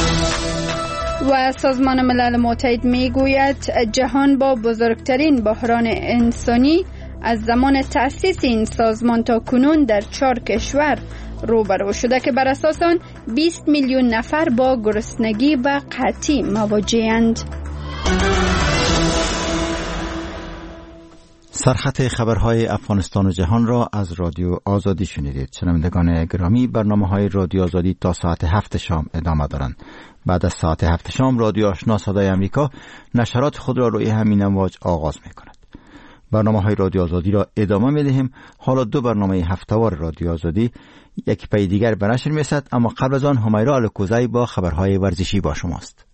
و سازمان ملل متحد میگوید جهان با بزرگترین بحران انسانی از زمان تأسیس این سازمان تا کنون در 4 کشور روبرو شده که بر اساس آن 20 میلیون نفر با گرسنگی و قحطی مواجه‌اند. سرخط خبرهای افغانستان و جهان را از رادیو آزادی شنیدید. شنوندگان گرامی، برنامه‌های رادیو آزادی تا ساعت 7 شام ادامه دارند. بعد از ساعت 7 شام رادیو آشنا صدای امریکا نشرات خود را روی همین امواج آغاز می‌کند. برنامه‌های رادیو آزادی را ادامه می‌دهیم. حالا 2 برنامه هفته‌وار رادیو آزادی یک پی دیگر به نشر می‌رسد، اما قبل از آن همیرا الکوزی با خبرهای ورزشی با شماست.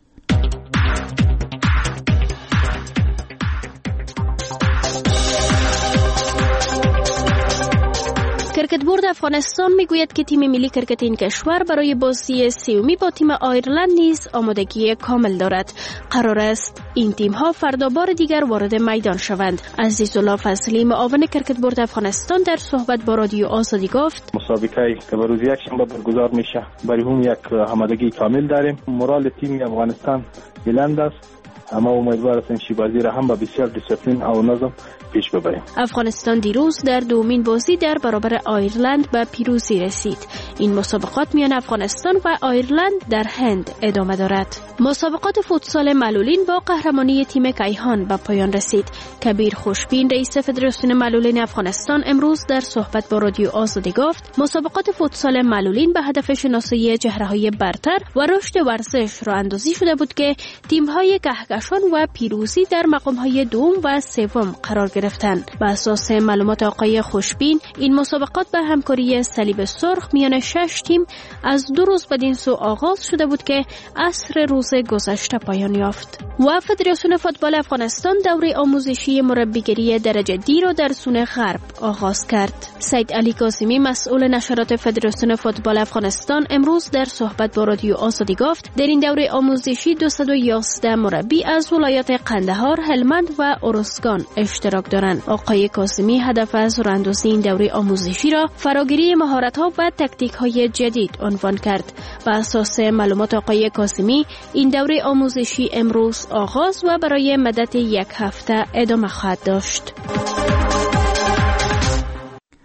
کرکت بورد افغانستان میگوید که تیم ملی کرکت این کشور برای بازی سومی با تیم آیرلند نیز آمادگی کامل دارد. قرار است این تیم ها فردا بار دیگر وارد میدان شوند. عزیزالله فضلی معاون کرکت بورد افغانستان در صحبت با رادیو آزادی گفت مسابقه که روز یکشنبه برگزار میشه برای هم یک آمادگی کامل داریم. مورال تیم افغانستان بلند است، اما امیدوار هستیم شیبازی را هم با بسیار دیسپلین و نظم پیش ببریم. افغانستان دیروز در دومین بازی در برابر آیرلند به پیروزی رسید. این مسابقات میان افغانستان و آیرلند در هند ادامه دارد. مسابقات فوتسال معلولین با قهرمانی تیم کیهان به پایان رسید. کبیر خوشبین رئیس فدراسیون معلولین افغانستان امروز در صحبت با رادیو آزادی گفت مسابقات فوتسال معلولین به هدف شناسایی چهره‌های برتر و رشد ورزش راه اندازی شده بود که تیم‌های کهکشان و پیروزی در مقام‌های دوم و سوم قرار گرفتند. بر اساس معلومات آقای خوشبین این مسابقات به همکاری صلیب سرخ میان 6 تیم از 2 روز بدین سو آغاز شده بود که عصر روز گذشته پایان یافت. و فدراسیون فوتبال افغانستان دوره آموزشی مربیگری درجه دی را در سون غرب آغاز کرد. سید علی قاسمی مسئول نشرات فدراسیون فوتبال افغانستان امروز در صحبت با رادیو آزادی گفت در این دوره آموزشی 211 مربی از ولایات قندهار، هلمند و ارزگان اشتراک دارند. آقای قاسمی هدف از راهاندازی این دوره آموزشی را فراگیری مهارت‌ها و تاکتیک‌های جدید عنوان کرد. بر اساس معلومات آقای قاسمی این دوره آموزشی امروز آغاز و برای مدت 1 هفته ادامه خواهد داشت.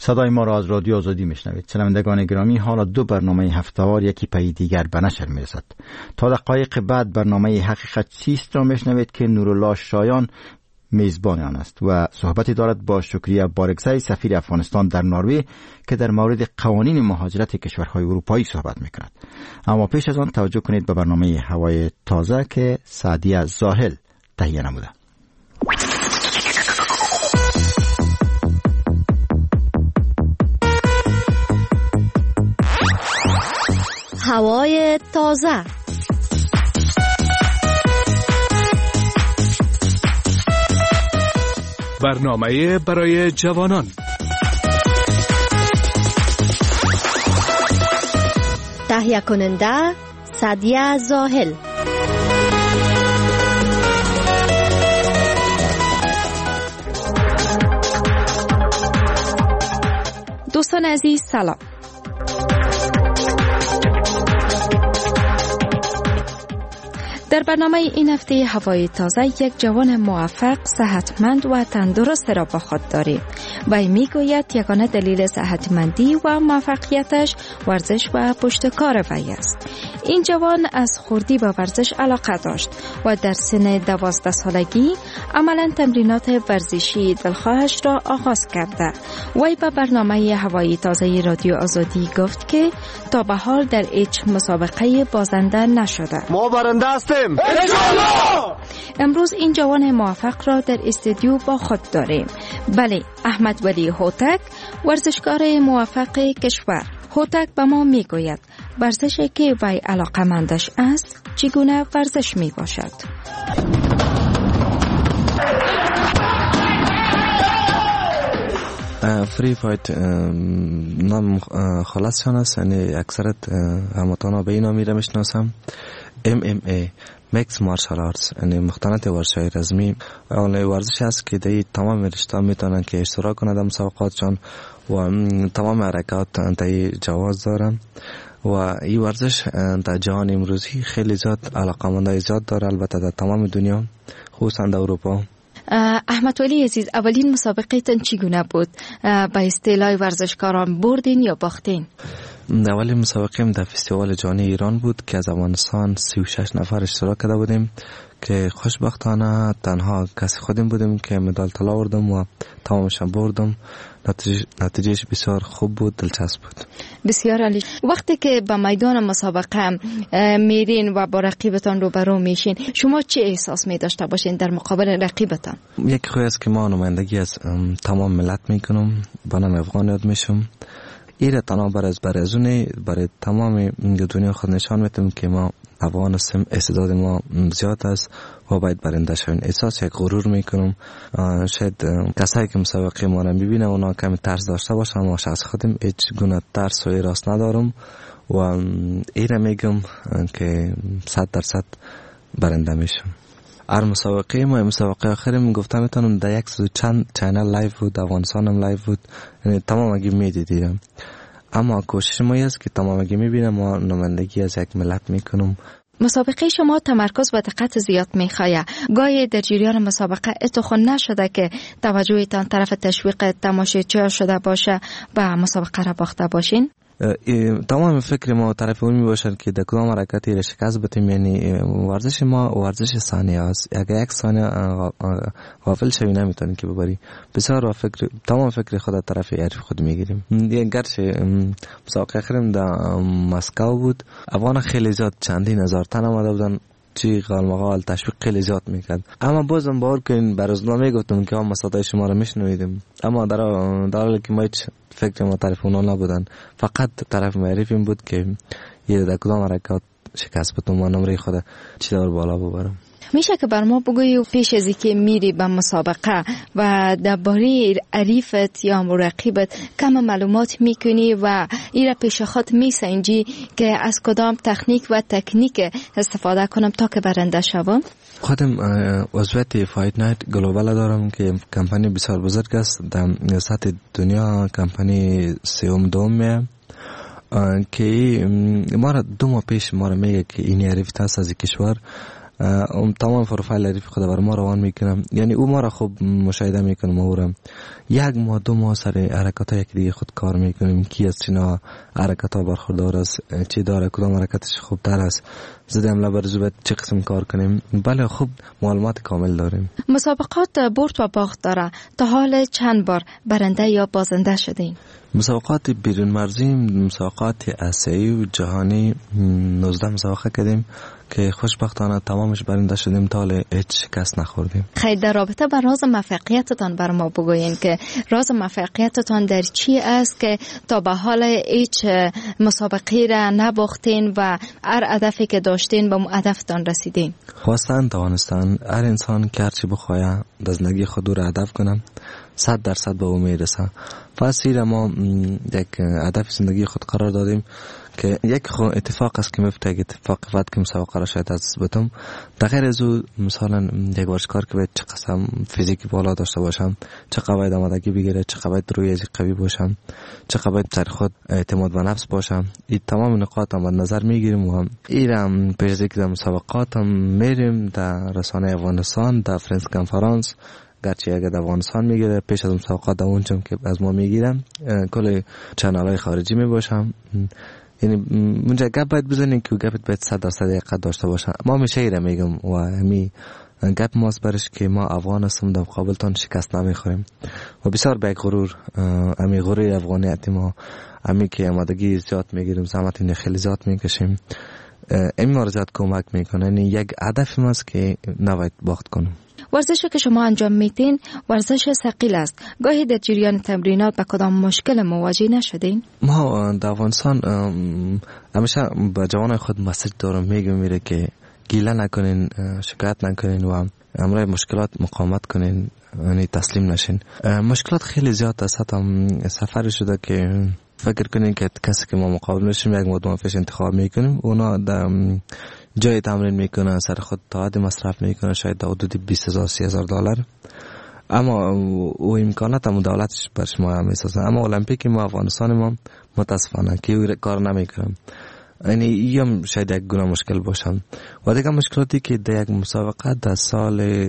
صدای ما را از رادیو آزادی میشنوید. شنوندگان گرامی، حالا دو برنامه هفته‌وار یکی پی دیگر به نشر میرسد. تا دقایق بعد برنامه حقیقت چیست را میشنوید که نورالله شایان میزبان آن است و صحبتی دارد با شکریه بارگزای سفیر افغانستان در نروژ که در مورد قوانین مهاجرت کشورهای اروپایی صحبت میکند. اما پیش از آن توجه کنید به برنامه هوای تازه که سعدیه زاهل تهیه نموده. هوای تازه. برنامه برای جوانان. تهیه کننده سعدیه زاهل. دوستان عزیز سلام. در برنامه این هفته هوای تازه یک جوان موفق، صحتمند و تندرست را با خود داریم. وی میگوید یگانه دلیل صحتمندی و موفقیتش ورزش و پشتکار وی است. این جوان از خردی به ورزش علاقه داشت و در سن 12 سالگی عملا تمرینات ورزشی دلخواهش را آغاز کرده. وی به برنامه هوای تازه رادیو آزادی گفت که تا به حال در هیچ مسابقه بازنده نشده. ما برنده هستیم انشالله. امروز این جوان موفق را در استودیو با خود داریم. بله، احمد ولی هوتک، ورزشکار موفق کشور. هوتک به ما میگوید ورزشی که وی علاقه‌مندش است چگونه ورزش می باشد. فری فایت نام خلاصشان است، یعنی اکثرت هموطانا به این نامی را میشناسم. MMA میکس مارشال آرتس، یعنی مختلط ورزش‌های رزمی. اون ورزش است که در تمام رشته میتونن که اشتراک کنند در مسابقاتشان و تمام حرکات در جواز دارن و این ورزش در جهان امروزی خیلی زیاد علاقه‌مندای زیاد داره، البته در تمام دنیا، خصوصا در اروپا. احمد ولی عزیز، اولین مسابقه تان چگونه بود؟ با اصطلاح ورزشکاران بردین یا باختین؟ اولین مسابقه در فستیوال جهانی ایران بود که از افغانستان 36 نفر اشتراک کرده بودیم که خوشبختانه تنها کسی خودم بودیم که مدال طلا آوردم و تمامش بردم. نتیجهش بسیار خوب بود، دلچسب بود. بسیار عالی. وقتی که به میدان مسابقه میرین و با رقیبتان روبرو میشین، شما چه احساس می داشته باشین در مقابل رقیبتان؟ یک خوی است که ما نمایندگی از تمام ملت میکنم، با نام افغان یاد میشم. ایره تنها برای تمام دنیا خود نشان میتونم که ما افغان هستیم، استعداد ما زیاد است و باید برنده شویم. احساس یک غرور میکنم. شاید کسایی که مسابقه ما را میبینه اونا کمی ترس داشته باشن، ما شخص خودم هیچ گونه ترس و ایراس ندارم و ایره میگم که 100% برنده میشم. هر مسابقه ما مسابقه آخری میگفتم میتونم در 100 چند چینل لایو بود، افغانستان هم لایو بود، یعنی تمام اگه میدیدیم. اما کوشش ما است که تمام اگه میبینم ما نمایندگی از یک ملت میکنم. مسابقه شما تمرکز و دقت زیاد میخواه. گاهی در جریان مسابقه اتخون نشده که توجهتان طرف تشویق تماشاچی‌ها شده باشه و مسابقه را باخته باشین؟ تمام فکر ما طرف اون می باشد که در کدام حرکتی را شکست بدیم. یعنی ورزش ما ورزش ثانیه است. اگر یک ثانیه غافل شوی نمیتونی که ببری. بسیار تمام فکر خود طرف حریف خود میگیریم. گرچه مسابقه آخرم در مسکو بود، افغان خیلی زیاد چندین هزار تن آمده بودن، چی غالمغال تشویق خیلی زیاد میکرد. اما بازم باور کنین بر از نمیگفتم که ما صدای شما رو میشنویدیم، اما در حالی که ما هیچ فکر ما طرف اونا نبودن، فقط طرف معرفیم بود که یه در کدام حرکات شکست بدم و نمره خود چی دار بالا ببرم. میشه که بر ما بگویی پیش از اینکه میری به مسابقه و درباره حریفت یا رقیبت کم معلومات میکنی و ایرا پیش خود میسنجی که از کدام تکنیک استفاده کنم تا که برنده شوم؟ خودم عضویت فایت نایت گلوبال دارم که کمپانی بسیار بزرگ است در سطح دنیا، کمپانی سوم دوم که ما را 2 ماه پیش ما را میگه که این حریف است از کشور تمام پروفایل حریف خود بر ما روان میکنم. یعنی او ما را خوب مشاهده میکنم. او را 1 ماه 2 ماه سر حرکات یک دیگه خود کار میکنیم. کی از چینا حرکات برخوردار است، چی داره، کدام حرکتش خوب تر است، ضد حمله بر ضد چه قسم کار کنیم. بله خوب معلومات کامل داریم. مسابقات برد و باخت داره. تا حال چند بار برنده یا بازنده شدین؟ مسابقات بیرون مرزی، مسابقات آسیایی و جهانی 19 مسابقه کردیم که خوشبختانه تمامش برنده شدیم. تا حال هیچ شکست نخوردیم. خیلی در رابطه با راز موفقیتتان بر ما بگوین که راز موفقیتتان در چی است که تا به حال هیچ مسابقه را نباختین و هر هدفی که داشتین به هدفتان رسیدین؟ خواستن توانستن هر انسان که هرچی بخواه در زندگی خود را هدف کنم 100% به او میرسه. پس ما یک هدف زندگی خود قرار دادیم که یک اتفاق است که میفته. اتفاق وقت که مسابقه را شاید از بتم در غیر از او مثلا یک ورزشکار که باید چه قسم فیزیکی بالا داشته باشم، چه باید آمادگی بگیره، چه باید روی قوی باشم، چه باید سر خود اعتماد به نفس باشم. این تمام نقاط هم نظر میگیریم و ایرم پیش از اینکه در مسابقات هم میریم در رسانه افغانستان در فرنس کنفرانس، گرچه اگر در افغانستان میگیره پیش از مسابقات در اونجا که از ما میگیرم کل چنل‌های خارجی میباشم. یعنی اونجا گپ باید بزنیم که گپت باید 100% دقت داشته باشه. ما میشه ایره میگم و همی گپ ماست برش که ما افغان هستم در مقابلتان شکست نمیخوریم و بسیار به غرور همی غرور افغانیت ما همی که آمادگی زیاد میگیریم، زحمت خیلی زیاد میکشیم، این ما زیاد کمک میکنه. یعنی یک هدف ماست که نباید باخت کنیم. ورزشی که شما انجام میتین ورزش ثقیل است. گاهی در جریان تمرینات با کدام مشکل مواجه نشدین؟ ما در افغانستان همیشه با جوانای خود مسیج دارم میگم میره که گیله نکنین، شکایت نکنین و امروز مشکلات مقاومت کنین، یعنی تسلیم نشین. مشکلات خیلی زیاد است. هم سفر شده که فکر کنین که کسی که ما مقابل میشیم یک مدت پیش انتخاب میکنیم، اونا در جای تمرین میکنن، سر خود تاعت مصرف میکنن شاید در حدود 20,000-30,000 دلار، اما او امکانات هم دولتش بر شما میسازن. اما المپیک ما افغانستان ما متاسفانه که او کار نمیکنن. یعنی این شاید یک گونه مشکل باشن. و دیگه مشکلاتی که در یک مسابقه در سال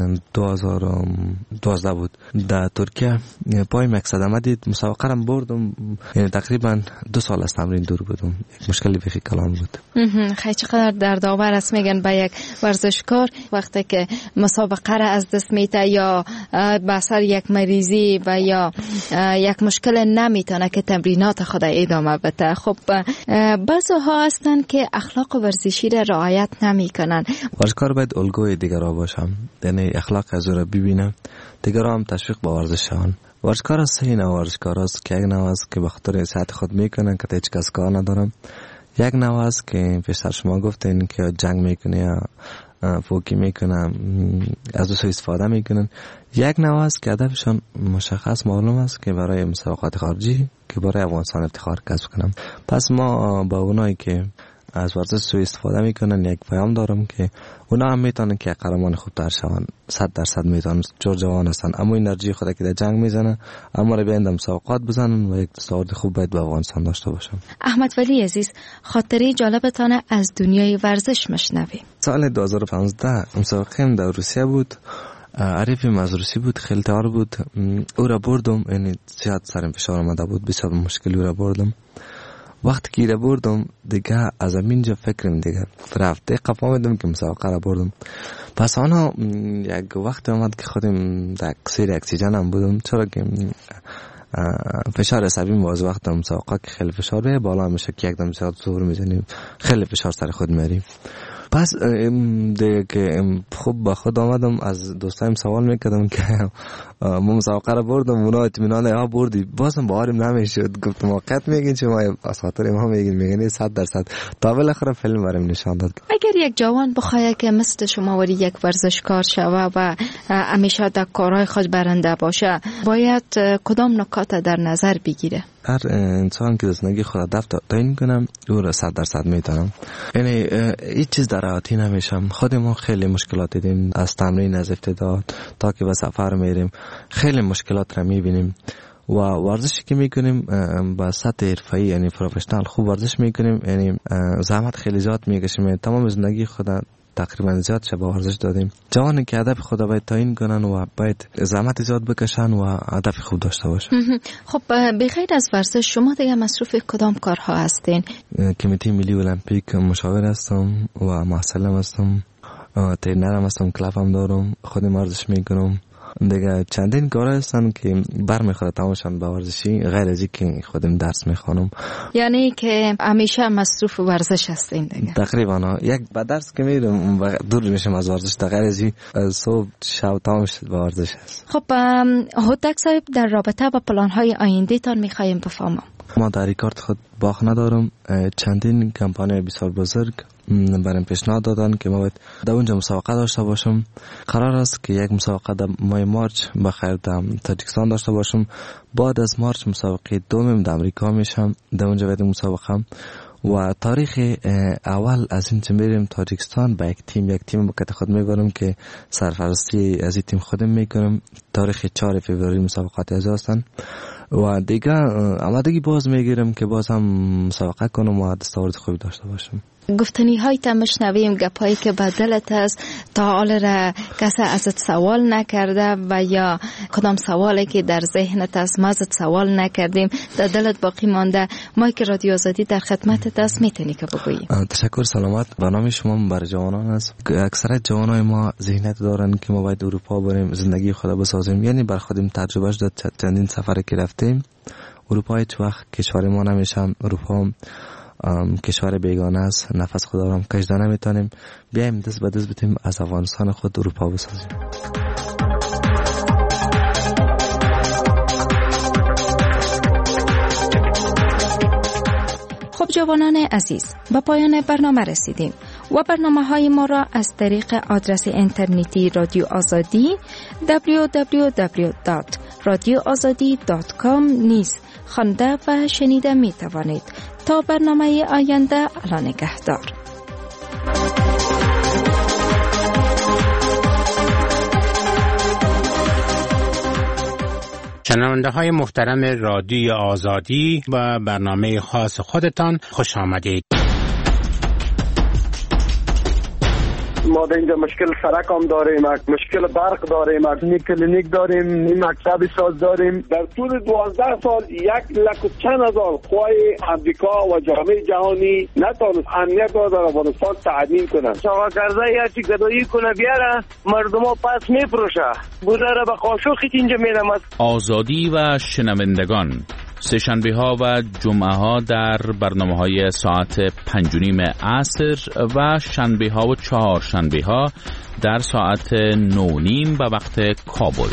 2012 بود در ترکیه پای مقصد آمدید مسابقه را بردم، یعنی تقریبا 2 سال از تمرین دور بودم. یک مشکلی بخی کلام بود. خیلی چقدر دردآور است میگن به یک ورزشکار وقتی که مسابقه را از دست میده یا به اثر یک مریضی و یا یک مشکل نمیتونه که تمرینات خود ادامه بده. خب بعضی ها هستن که اخلاق ورزشی را رعایت نمیکنن. ورزشکار باید الگوی دیگران باشم، یعنی اخلاق از او را ببینه، دیگران هم تشویق به ورزش شوند. ورزشکار است سه نوع ورزشکار است که یک نوع است که به خاطر صحت خود میکنن که هیچ کس کار ندارم. یک نوع است که پیشتر شما گفتین که جنگ میکنه یا فوکی میکنه، از او استفاده میکنن. یک نوع است که هدفشان مشخص معلوم است که برای مسابقات خارجی که برای افغانستان افتخار کسب کنم. پس ما با اونایی که از ورزش سوء استفاده میکنن یک پیام دارم که اونا هم میتونن که قهرمان خوبتر شون. 100% میتونن، جور جوان هستن، اما انرژی خود که در جنگ میزنه اما رو بیاین مسابقات بزنن و یک تصاعد خوب باید به افغانستان داشته باشن. احمد ولی عزیز، خاطره جالبتان از دنیای ورزش مشنویم. سال 2015 مسابقه در روسیه بود. عریفیم از روسی بود، خیلی تیار بود. او را بردم، یعنی زیاد سرم فشار آمده بود، بسیار مشکلی او را بردم. وقتی که را بردم دیگه از همینجا فکرم دیگه رفت. دقیقا فهمیدم که مسابقه را بردم. پس آنها یک وقت آمد که خودم در اکسیر اکسیژن هم بودم، چرا که فشار عصبی باز وقت مسابقه که خیلی فشار بالا میشه که یک دم زیاد زور میزنیم، خیلی فشار سر خود میاریم. پس دیگه که خوب با خود آمدم از دوستایم سوال میکردم که ما مسابقه رو بردم، اونا اطمینان ها بردی، بازم باورم نمیشد. گفتم واقعیت میگین چه؟ ما از خاطر ما میگین 100%. تا بالاخره فیلم برام نشان داد. اگر یک جوان بخواد که مثل شما ولی یک ورزشکار شوه و همیشه در کارهای خود برنده باشه، باید کدام نکات در نظر بگیره؟ هر انسان که زندگی خود هدف تعیین کنم او را 100% میتونم. یعنی هیچ چیز در راحتی نمیشم. خود ما خیلی مشکلات دیدیم، از تمرین از ابتدا تا که به سفر میریم خیلی مشکلات را میبینیم و ورزشی که میکنیم با سطح حرفه‌ای یعنی پروفشنال خوب ورزش میکنیم، یعنی زحمت خیلی زیاد میکشیم. تمام زندگی خود تقریبا زیاد شب ورزش دادیم. جوانی که هدف خود باید تعیین کنن و باید زحمت زیاد بکشن و هدف خوب داشته باشن. خب بغیر از ورزش شما دیگه مصروف کدام کارها هستین؟ کمیته ملی المپیک مشاور هستم و محصلم هستم، ترینرم هستم، کلاب هم دارم، خودم ورزش میکنم. دیگه چندین کار هستن که برمیخوره تمامشان به ورزشی، غیر از اینکه خودم درس میخوانم. یعنی که همیشه مصروف ورزش هستین دیگه؟ تقریبا یک به درس که میرم و دور میشم از ورزش، غیر از این صبح شب تمامش به ورزش هست. خب هوتک صاحب در رابطه با پلان های آینده تان میخوایم بفهمم. ما در ریکارد خود باخ ندارم. چندین کمپانی بسیار بزرگ برام پیشنهاد دادن که ما باید در اونجا مسابقه داشته باشم. قرار است که یک مسابقه در ماه مارچ بخیر در تاجیکستان داشته باشم. بعد از مارچ مسابقه دومم در امریکا میشم، در اونجا باید مسابقه و تاریخ اول از این که میریم تاجیکستان با یک تیم با خود میبرم که سرپرستی از این تیم خودم میکنم. تاریخ 4 فوریه مسابقات از هستن و دیگه آمادگی باز میگیرم که باز هم مسابقه کنم و دستاورد خوبی داشته باشم. گفتنی های تا مشنویم، گپایی که به دلت است تا حال را کسی ازت سوال نکرده و یا کدام سوالی که در ذهنت است ما ازت سوال نکردیم در دلت باقی مانده، ما که رادیو آزادی در خدمتت است میتونی که بگویی. تشکر. سلامت. برنامه شما برای جوانان است. اکثر جوانای ما ذهنیت دارن که ما باید اروپا بریم زندگی خود بسازیم، یعنی بر خودم تجربهش داد. چندین سفر که رفتیم اروپا هیچ وقت کشور ما نمیشم. اروپا کشور بیگانه است، نفس خود آرام کشیده نمیتونیم. بیایم دست به دست بتیم از افغانستان خود اروپا بسازیم. خب جوانان عزیز، به پایان برنامه رسیدیم و برنامه های ما را از طریق آدرس اینترنتی رادیو آزادی www.radioazadi.com نیز خوانده و شنیده می توانید. تا برنامه آینده، الله نگهدار. شنونده های محترم رادیو آزادی و برنامه خاص خودتان خوش آمدید. ما در اینجا مشکل سرک هم داریم، مشکل برق داریم، نی کلینیک داریم، نی مکتب ساز داریم. در طول 12 سال 1,000,000 خواه امریکا و جامعه جهانی نتونست امنیت را در افغانستان تأمین کنند. شواگرده یا چی گدایی کنه بیاره مردم ها پس میپروشه بوده را به قاشوخی اینجا میرم. آزادی و شنوندگان، سه شنبه ها و جمعه ها در برنامه های ساعت 5:30 عصر و شنبه ها و 4 شنبه ها در ساعت 9:30 به وقت کابل.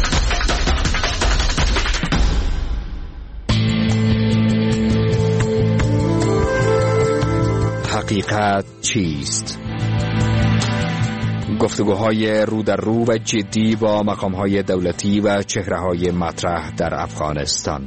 حقیقت چیست؟ گفتگوهای رو در رو و جدی با مقامهای دولتی و چهره‌های مطرح در افغانستان.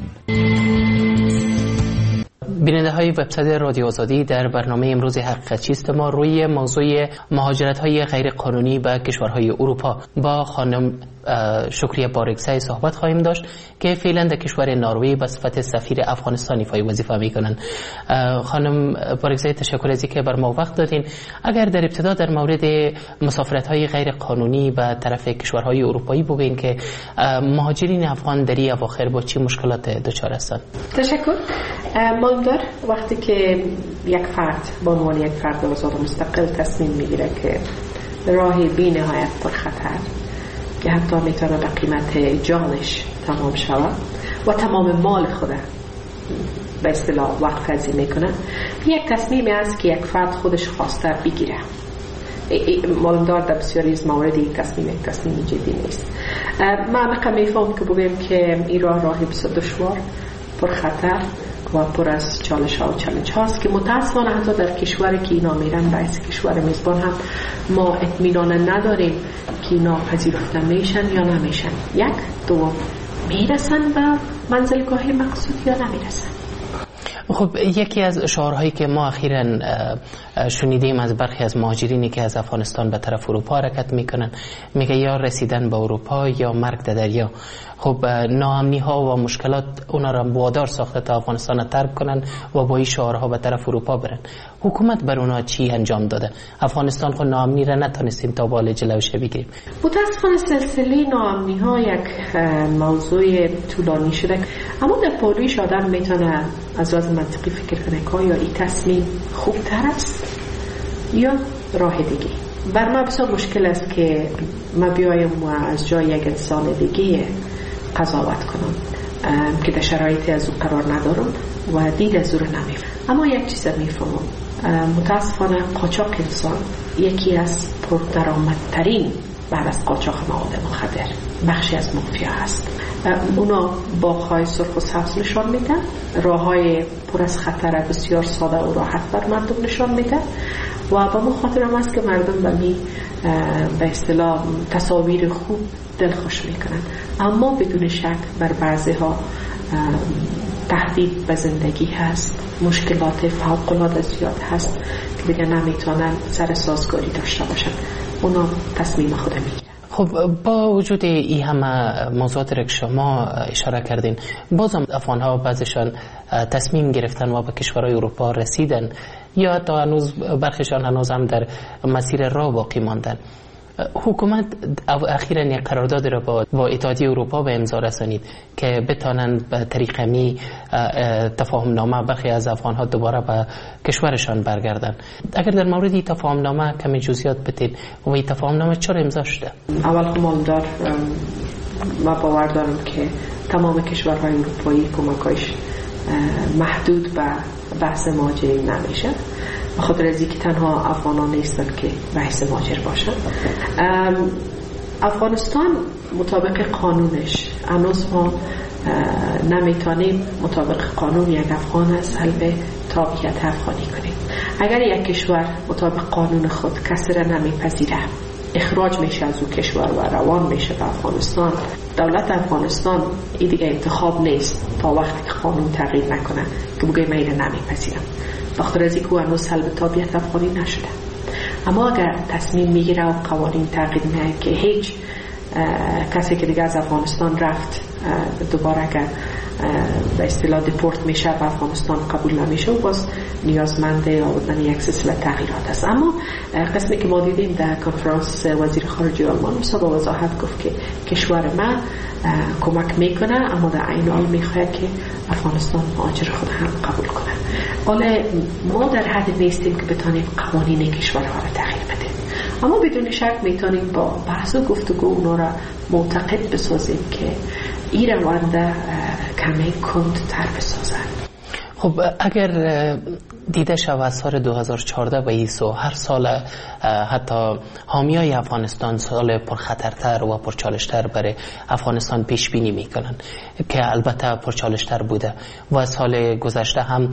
بیننده های وبسایت رادیو آزادی، در برنامه امروز حقیقت چیست ما روی موضوع مهاجرت های غیر قانونی به کشورهای اروپا با خانم شکریه بارگزای صحبت خواهیم داشت که فعلا در کشور نروژ به صفت سفیر افغانستان ایفای وظیفه میکنن. خانم بارگزای، تشکر از اینکه بر ما وقت دادین. اگر در ابتدا در مورد مسافرت های غیر قانونی به طرف کشورهای اروپایی بگین که مهاجرین افغان در این اواخر با چه مشکلات دچار هستند؟ تشکر. مالدار وقتی که یک فرد با عنوان یک فرد آزاد و مستقل تصمیم میگیره که راهی بی نهایت پر خطر که حتی میتونه به قیمت جانش تمام شود و تمام مال خوده به اصطلاح وقت خرجی میکنه، یک تصمیمی است که یک فرد خودش خواسته بگیره. مالدار در بسیاری از مواردی تصمیم جدی نیست. من میفهم که بگویم که این راهی بسیار دشوار، پر خطر و پر از چالش ها و چالش هاست که متاسفانه حتی در کشوری که اینا میرن باعث کشور میزبان هم ما اطمینان نداریم که اینا پذیرفته میشن یا نمیشن. یک، دو، میرسن به منزلگاه مقصود یا نمیرسن. خب یکی از شعارهایی که ما اخیراً شنیدیم از برخی از مهاجرینی که از افغانستان به طرف اروپا حرکت میکنن میگه یا رسیدن به اروپا یا مرگ در دریا. خب ناامنی ها و مشکلات اونا را وادار ساخته تا افغانستان را ترک کنن و با این شعارها به طرف اروپا برن. حکومت بر اونا چی انجام داده؟ افغانستان خود ناامنی را نتونستیم تا بالا جلوش بگیریم. متاسفانه سلسله ناامنی ها یک موضوع طولانی شده، اما در پولیش آدم میتونه از لحاظ منطقی فکر کنه که یا این تصمیم خوبتر است یا راه دیگه. بر ما بسیار مشکل است که ما بیایم و از جای یک انسان دیگه قضاوت کنم که در شرایطی از او قرار ندارم و دید از او رو نمیفهم. اما یک چیز میفهمم، متاسفانه قاچاق انسان یکی از پردرآمدترین بعد از قاچاق مواد مخدر بخشی از مافیا هست. اونا باغ‌های سرخ و سبز نشان میدن، راه‌های پر از خطر بسیار ساده و راحت بر مردم نشان میدن و با مخاطر هم است که مردم به اصطلاح تصاویر خوب دلخوش میکنن، اما بدون شک بر بعضی ها تهدید به زندگی هست، مشکلات فوق‌العاده زیاد هست که دیگه نمیتونن سر سازگاری داشته باشن. اونا تصمیم خود میگیرن. خب با وجود این همه موضوعات که شما اشاره کردین، بازم افغان‌ها بعضیشان تصمیم گرفتن و به کشورهای اروپا رسیدن یا تا هنوز برخیشان هنوز هم در مسیر راه باقی ماندن. حکومت اخیراً یک قرارداد را با اتحادیه اروپا به امضا رسانید که بتانند به طریق می تفاهم نامه برخی از افغان‌ها دوباره به کشورشان برگردن. اگر در مورد این تفاهم نامه کمی جزئیات بدید و این تفاهم نامه چرا امضا شده؟ اول مالدار ما باور دارم که تمام کشورهای اروپایی کمک‌هایش محدود به بحث مهاجرین نمیشه، بخاطر از اینکه تنها افغانان نیستن که بحث مهاجر باشن. افغانستان مطابق قانونش هنوز ما نمیتونیم مطابق قانون یک افغان از سلب تابعیت افغانی کنیم. اگر یک کشور مطابق قانون خود کسی را نمیپذیره، اخراج میشه از اون کشور و روان میشه به افغانستان، دولت افغانستان این دیگه انتخاب نیست تا وقتی که قانون تغییر نکنه که بگه من اینو نمیپذیرم، بخاطر از اینکه هنوز سلب تابعیت افغانی نشده. اما اگر تصمیم میگیره و قوانین تغییر نه که هیچ کسی که دیگه از افغانستان رفت دوباره اگر به اصطلاح دیپورت میشه به افغانستان قبول نمیشه و باز نیازمند آوردن یک سلسله تغییرات است. اما قسمی که ما دیدیم در کنفرانس وزیر خارجه آلمان با وضاحت گفت که کشور ما کمک میکنه، اما در عین حال میخواد که افغانستان مهاجر خود هم قبول کنه. حالا ما در حد نیستیم که بتونیم قوانین کشورها را تغییر بدیم، اما بدون شک میتونیم با بحث و گفتگو اونا را معتقد بسازیم که این روند کمی کندتر بسازن. خب اگر دیده شود از سال 2014 به این سو هر سال حتی حامیای افغانستان سال پرخطرتر و پرچالشتر برای افغانستان پیش بینی میکنن که البته پرچالشتر بوده و سال گذشته هم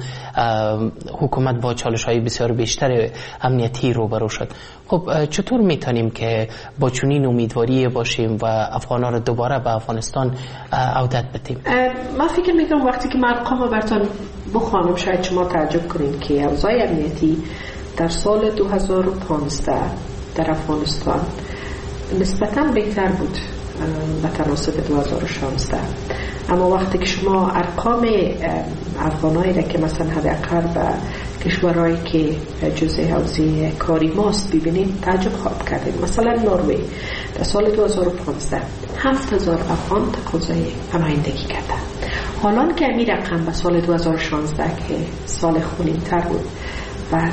حکومت با چالش‌های بسیار بیشتر امنیتی روبرو شد. خب چطور میتونیم که با چنین امیدواری باشیم و افغان‌ها رو دوباره به افغانستان عودت بدیم؟ من فکر میکنم وقتی که من ارقام براتون بخوانم شاید شما تعجب کنید که اوضاع امنیتی در سال 2015 در افغانستان نسبتاً بهتر بود به تناسب 2016. اما وقتی که شما ارقام افغانایی را که مثلا حداقل به کشورهایی که جزء حوزه کاری ماست ببینید تعجب خواهد کردید. مثلا نروژ در سال 2015 7000 افغان تقاضای پناهندگی کرده، حالا که این رقم به سال 2016 که سال خونین تر بود و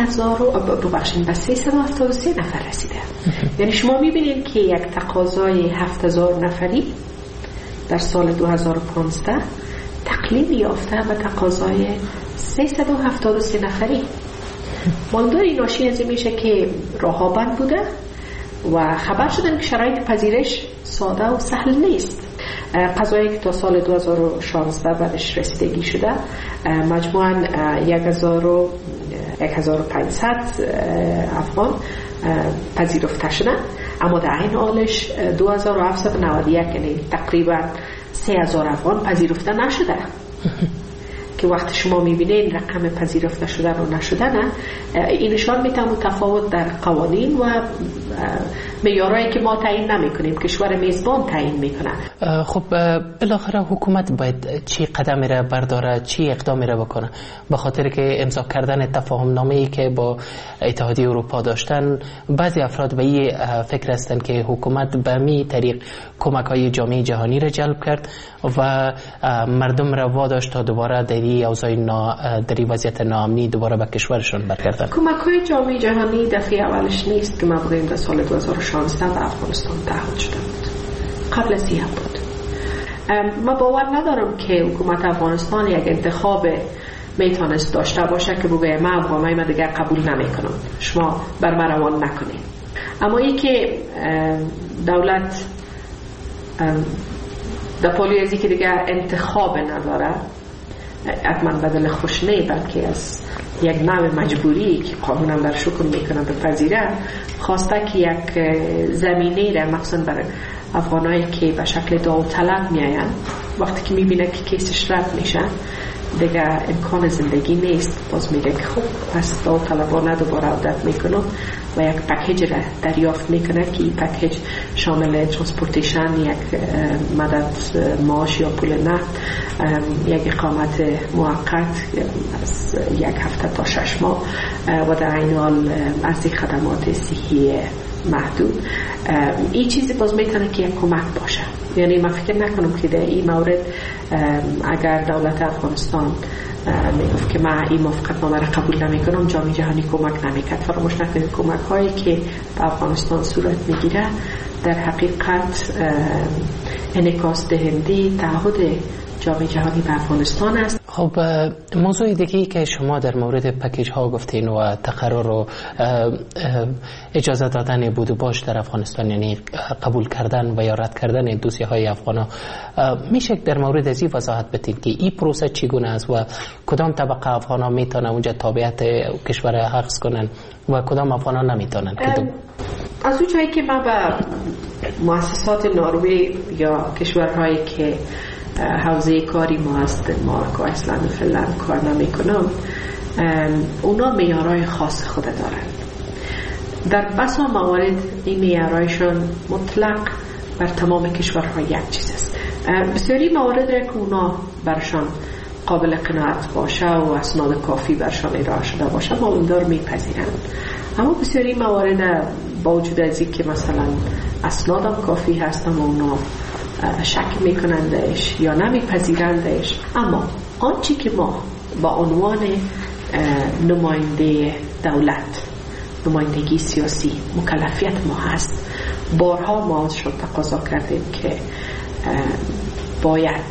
373 نفر رسیده. یعنی شما میبینید که یک تقاضای 7000 نفری در سال 2015 تقلیب یافته به تقاضای 373 نفری. مانداری ناشی از این میشه که راه‌ها بند بوده و خبر شدن که شرایط پذیرش ساده و سهل نیست. قضایی که تا سال 2016 بعدش رسیدگی شده مجموعاً 1500 افغان پذیرفته شدن، اما در این حالش 2791 یعنی تقریبا 3000 افغان پذیرفته نشده. که وقتی شما میبینین رقم پذیرفته شدن و نشدن، این نشان میده متفاوت در قوانین و معیارایی که ما تعیین نمیکنیم، کشور میزبان تعیین میکنه. خب بالاخره حکومت باید چی قدمی را برداره، چی اقدامی را بکنه؟ به خاطر که امضا کردن تفاهم نامه‌ای که با اتحادیه اروپا داشتن، بعضی افراد به این فکر هستند که حکومت به می طریق کمک‌های جامعه جهانی را جلب کرد و مردم را واداشت تا دوباره در این وضعیت ناامنی دوباره به کشورشون برگردن. کمک‌های جامعه جهانی دفعه اولش نیست که ما بگیم در سال 2016 به افغانستان تعهد شده بود. قبل از این بود. ما باور ندارم که حکومت افغانستان یک انتخاب میتونست داشته باشه که بگه من افغانای ما دیگر قبول نمیکنم، شما بر من روان نکنید. اما این که دولت در پالی ازی که دیگر انتخاب نداره، حتما بدل خوش نه، بلکه از یک نوع مجبوری که قانون هم برش حکم میکنه بپذیره، خواسته که یک زمینه را مخصوصا برای افغانایی که به شکل داوطلب میاین، وقتی که میبینه که کیسش رد میشه دیگه امکان زندگی نیست، باز میگه که خب پس داوطلبانه دوباره عودت میکنم و یک پکیج را دریافت میکنه که این پکیج شامل ترانسپورتیشن، یک مدد معاش یا پول نقد، یک اقامت موقت از 1 هفته تا 6 ماه و در این حال از خدمات صحی محدود. این چیزی باز میتونه که یک کمک باشه. یعنی من فکر نکنم که در این مورد اگر دولت افغانستان میگفت که من این موافقتنامه را قبول نمیکنم، جامعه جهانی کمک نمیکرد. فراموش نکنید کمک هایی که به افغانستان صورت میگیره در حقیقت انعکاس دهنده تعهد جامعه جهانی به افغانستان است. خب موضوع دیگه‌ای که شما در مورد پکیج ها گفتین و تقرر و اجازه دادن بود و باش در افغانستان، یعنی قبول کردن و یا رد کردن دوسیه های افغان ها، میشه در مورد از این وضاحت بدین که این پروسه چگونه است و کدام طبقه افغان ها میتونن اونجا تابعیت کشور اخذ کنن و کدام افغان ها نمیتونن؟ از اون جایی که ما به مؤسسات نروژ یا کشورهایی که حوزه کاری ما هست، دنمارک و ایسلند و فنلند کار نمیکنم، اونا معیارهای خاص خود دارن. در بسا موارد این معیارهایشون مطلق بر تمام کشورها یک چیز است. بسیاری موارد را که اونا برشان قابل قناعت باشه و اسناد کافی برشان ارائه شده باشه ما اون دار میپذیرند. اما بسیاری موارد با وجود از این که مثلا اسنادم کافی هست اما اونا شک میکنندش یا نمیپذیرندش، اما آنچه که ما با عنوان نماینده دولت، نمایندگی سیاسی مکلفیت ما هست، بارها ما ازشون تقاضا کردیم که باید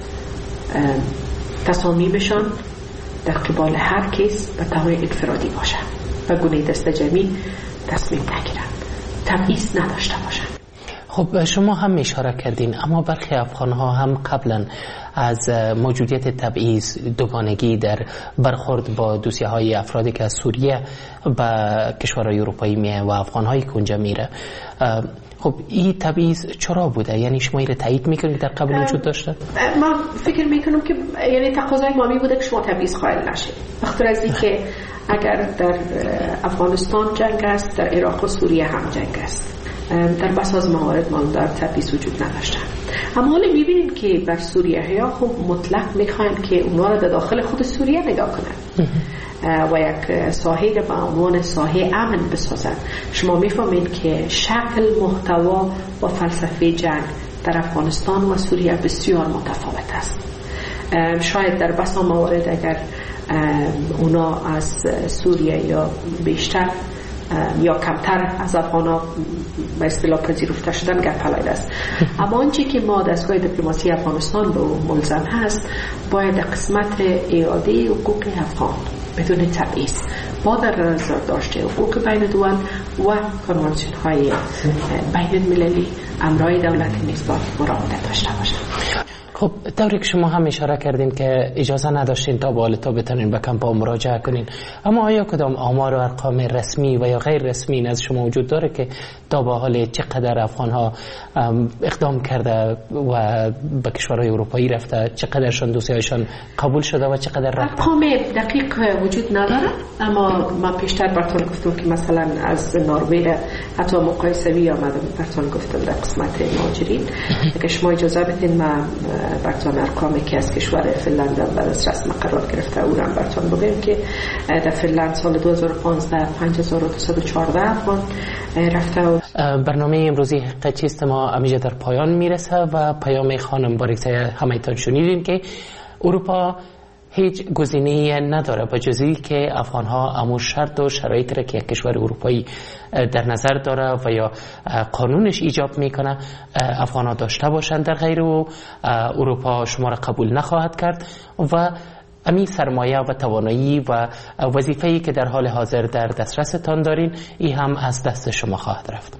تصامیمشان در قبال هر کس به طور انفرادی باشه و گونه دست جمعی تصمیم نگیرن، تبعیض نداشته باشن. خب شما هم اشاره کردین، اما برخی افغان ها هم قبلا از موجودیت تبعیض، دوگانگی در برخورد با دوسیه های افرادی که از سوریه به کشورهای اروپایی میه و افغان هایی که اونجا میره، خب این تبعیض چرا بوده؟ یعنی شما این رو تایید میکنید در قبل وجود داشته؟ من فکر میکنم که یعنی تقاضای ما می بوده که شما تبعیض قائل نشید، بخاطر از اینکه اگر در افغانستان جنگ است، در عراق و سوریه هم جنگ است. در بس از موارد ما در تبعیض وجود نداشتن. اما حالا میبینیم که بر سوریه ها خب مطلق میخواین که اونا رو در داخل خود سوریه نگاه کنن و یک ساحه رو به عنوان ساحه امن بسازن. شما میفهمید که شکل، محتوا و فلسفه جنگ در افغانستان و سوریه بسیار متفاوت است. شاید در بس موارد اگر اونا از سوریه یا بیشتر یا کمتر از افغانا به اصطلاح پذیرفته شدن گپ علایده است. اما آنچه که ما دستگاه دیپلماسی افغانستان به ملزم هست، باید قسمت اعاده حقوق افغان بدون تبعیض با در نظر داشته حقوق بین دول و کنوانسیون های بین المللی امرای دولت میزبان مراقبت داشته باشد. خب طوری که شما هم اشاره کردین که اجازه نداشتین تا بالتا بتونین به کمپا مراجعه کنین، اما آیا کدام آمار و ارقام رسمی و یا غیر رسمی از شما وجود داره که تا به حال چقدر افغان ها اقدام کرده و به کشورهای اروپایی رفته، چقدرشان دوسیهایشان قبول شده و چقدر رفته؟ ارقام دقیق وجود نداره، اما ما پیشتر براتون گفتم که مثلا از نروژ حتی مقایسه‌ای آمدم براتون گفتم در قسمت مهاجرین. اگه شما اجازه بدین ما براتون ارقامی که از کشور فنلاند بعد از رسم قرار گرفته او را براتون بگم که در فنلاند سال 2015 5214 افغان رفته. برنامه امروزی حقیقت چیست ما همیشه در پایان میرسه و پیام خانم باریکزاده همایتان شنیدین که اروپا هیچ گزینه‌ای نداره به جز این که افغان‌ها امور شرط و شرایطی را که یک کشور اروپایی در نظر داره و یا قانونش ایجاب میکنه افغان‌ها داشته باشند، در غیر او اروپا شما را قبول نخواهد کرد و امی سرمایه و توانایی و وظیفه‌ای که در حال حاضر در دسترستان دارین این هم از دست شما خواهد رفت.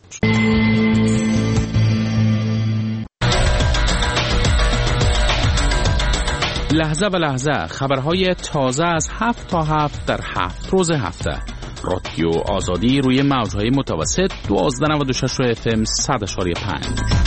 لحظه به لحظه خبرهای تازه از 7 تا 7 در 7 روز هفته. رادیو آزادی روی موجهای متوسط 1296 FM 100.5.